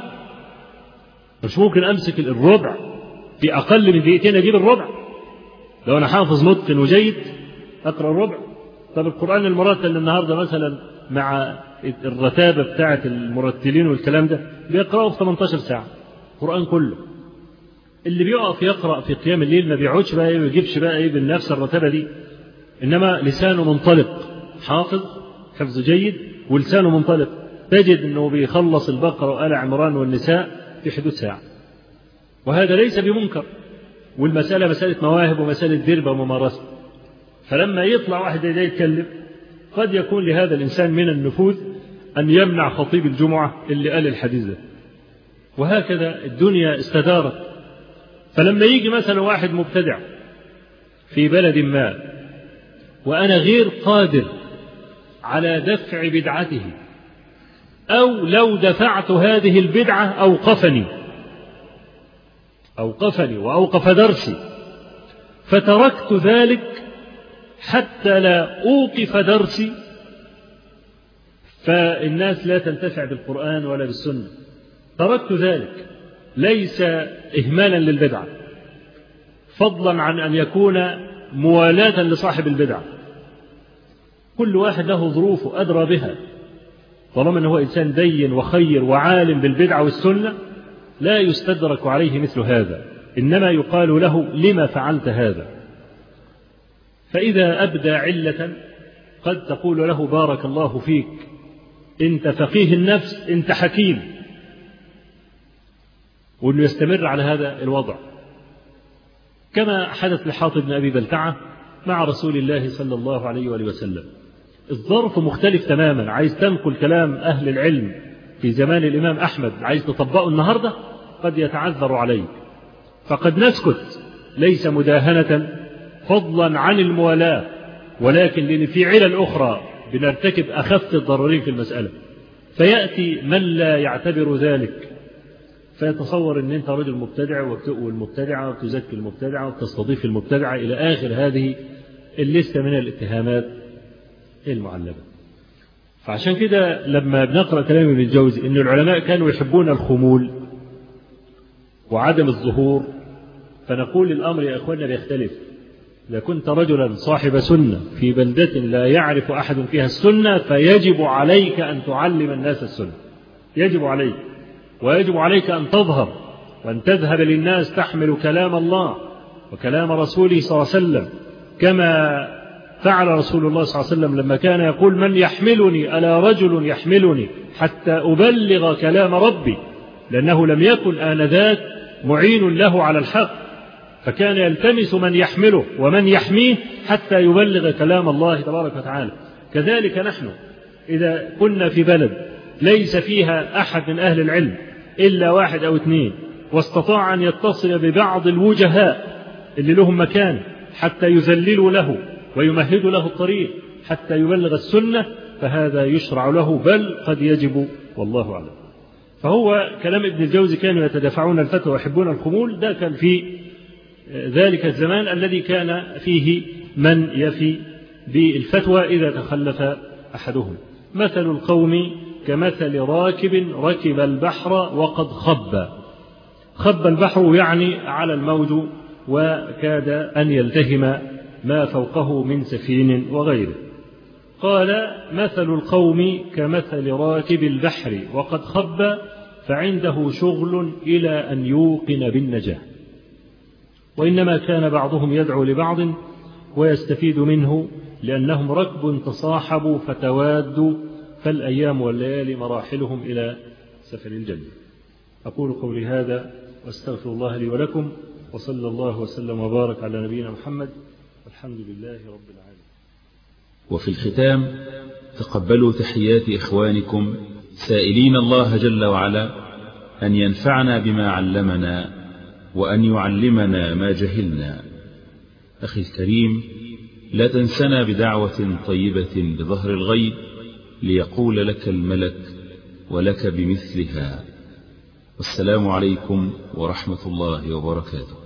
مش ممكن أمسك الربع في أقل من دقيقتين أجيب الربع. لو أنا حافظ متقن وجيد أقرأ الربع. طب القرآن المرتل النهاردة مثلا مع الرتابة بتاعة المرتلين والكلام ده بيقرأوا في ثمانية عشر ساعة القرآن كله. اللي بيقف يقرأ في قيام الليل ما بيقعدش بقى ويجيبش بقى ايه بالنفس الرتابة دي، إنما لسانه منطلق، حافظ حفظ جيد ولسانه منطلق، تجد أنه بيخلص البقرة وآل عمران والنساء في حدود ساعة. وهذا ليس بمنكر، والمسألة مسألة مواهب ومسألة دربة وممارسة. فلما يطلع واحد ده يتكلم قد يكون لهذا الإنسان من النفوذ أن يمنع خطيب الجمعة اللي قال الحديث ده. وهكذا الدنيا استدارت. فلما يجي مثلا واحد مبتدع في بلد ما وأنا غير قادر على دفع بدعته، أو لو دفعت هذه البدعة أوقفني أوقفني وأوقف درسي، فتركت ذلك حتى لا أوقف درسي، فالناس لا تنتفع بالقرآن ولا بالسنة. تركت ذلك ليس إهمالا للبدعة، فضلا عن أن يكون موالاة لصاحب البدعة. كل واحد له ظروفه أدرى بها، طالما أنه هو إنسان دين وخير وعالم بالبدعة والسنة لا يستدرك عليه مثل هذا، إنما يقال له لما فعلت هذا. فإذا أبدى علة قد تقول له بارك الله فيك، أنت فقيه النفس، أنت حكيم، وأنه يستمر على هذا الوضع. كما حدث لحاطب بن أبي بلتعة مع رسول الله صلى الله عليه وآله وسلم. الظرف مختلف تماما. عايز تنقل كلام أهل العلم في زمان الإمام أحمد عايز تطبقه النهاردة قد يتعذر عليك، فقد نسكت، ليس مداهنة فضلا عن الموالاة، ولكن لأن في علل أخرى بنرتكب أخف الضررين في المسألة. فيأتي من لا يعتبر ذلك فيتصور أن أنت رجل مبتدع وتؤوي المبتدعة وتزكي المبتدعة وتستضيف المبتدعة إلى آخر هذه اللستة من الاتهامات المعلبة. فعشان كده لما بنقرأ كلام ابن الجوزي إن العلماء كانوا يحبون الخمول وعدم الظهور، فنقول الأمر يا أخوانا بيختلف. إذا كنت رجلا صاحب سنة في بلدة لا يعرف أحد فيها السنة فيجب عليك أن تعلم الناس السنة، يجب عليك، ويجب عليك أن تظهر وأن تذهب للناس تحمل كلام الله وكلام رسوله صلى الله عليه وسلم، كما فعل رسول الله صلى الله عليه وسلم لما كان يقول: من يحملني؟ ألا رجل يحملني حتى أبلغ كلام ربي، لأنه لم يكن آنذاك معين له على الحق، فكان يلتمس من يحمله ومن يحميه حتى يبلغ كلام الله تبارك وتعالى. كذلك نحن إذا كنا في بلد ليس فيها أحد من أهل العلم إلا واحد أو اثنين، واستطاع أن يتصل ببعض الوجهاء اللي لهم مكان حتى يذللوا له ويمهدوا له الطريق حتى يبلغ السنة، فهذا يشرع له، بل قد يجب، والله أعلم. فهو كلام ابن الجوزي كانوا يتدافعون الفتوى ويحبون الخمول، ده كان في ذلك الزمان الذي كان فيه من يفي بالفتوى إذا تخلف أحدهم. مثل القوم كمثل راكب ركب البحر وقد خب. خب البحر يعني على الموج وكاد أن يلتهم ما فوقه من سفين وغيره. قال: مثل القوم كمثل راكب البحر وقد خب فعنده شغل إلى أن يوقن بالنجاة، وإنما كان بعضهم يدعو لبعض ويستفيد منه لأنهم ركب تصاحبوا فتوادوا، فالأيام والليالي مراحلهم إلى سفر الجنة. أقول قولي هذا واستغفر الله لي ولكم، وصلى الله وسلم وبارك على نبينا محمد، والحمد لله رب العالمين. وفي الختام تقبلوا تحيات إخوانكم سائلين الله جل وعلا أن ينفعنا بما علمنا وأن يعلمنا ما جهلنا. أخي الكريم، لا تنسنا بدعوة طيبة بظهر الغيب ليقول لك الملك ولك بمثلها. والسلام عليكم ورحمة الله وبركاته.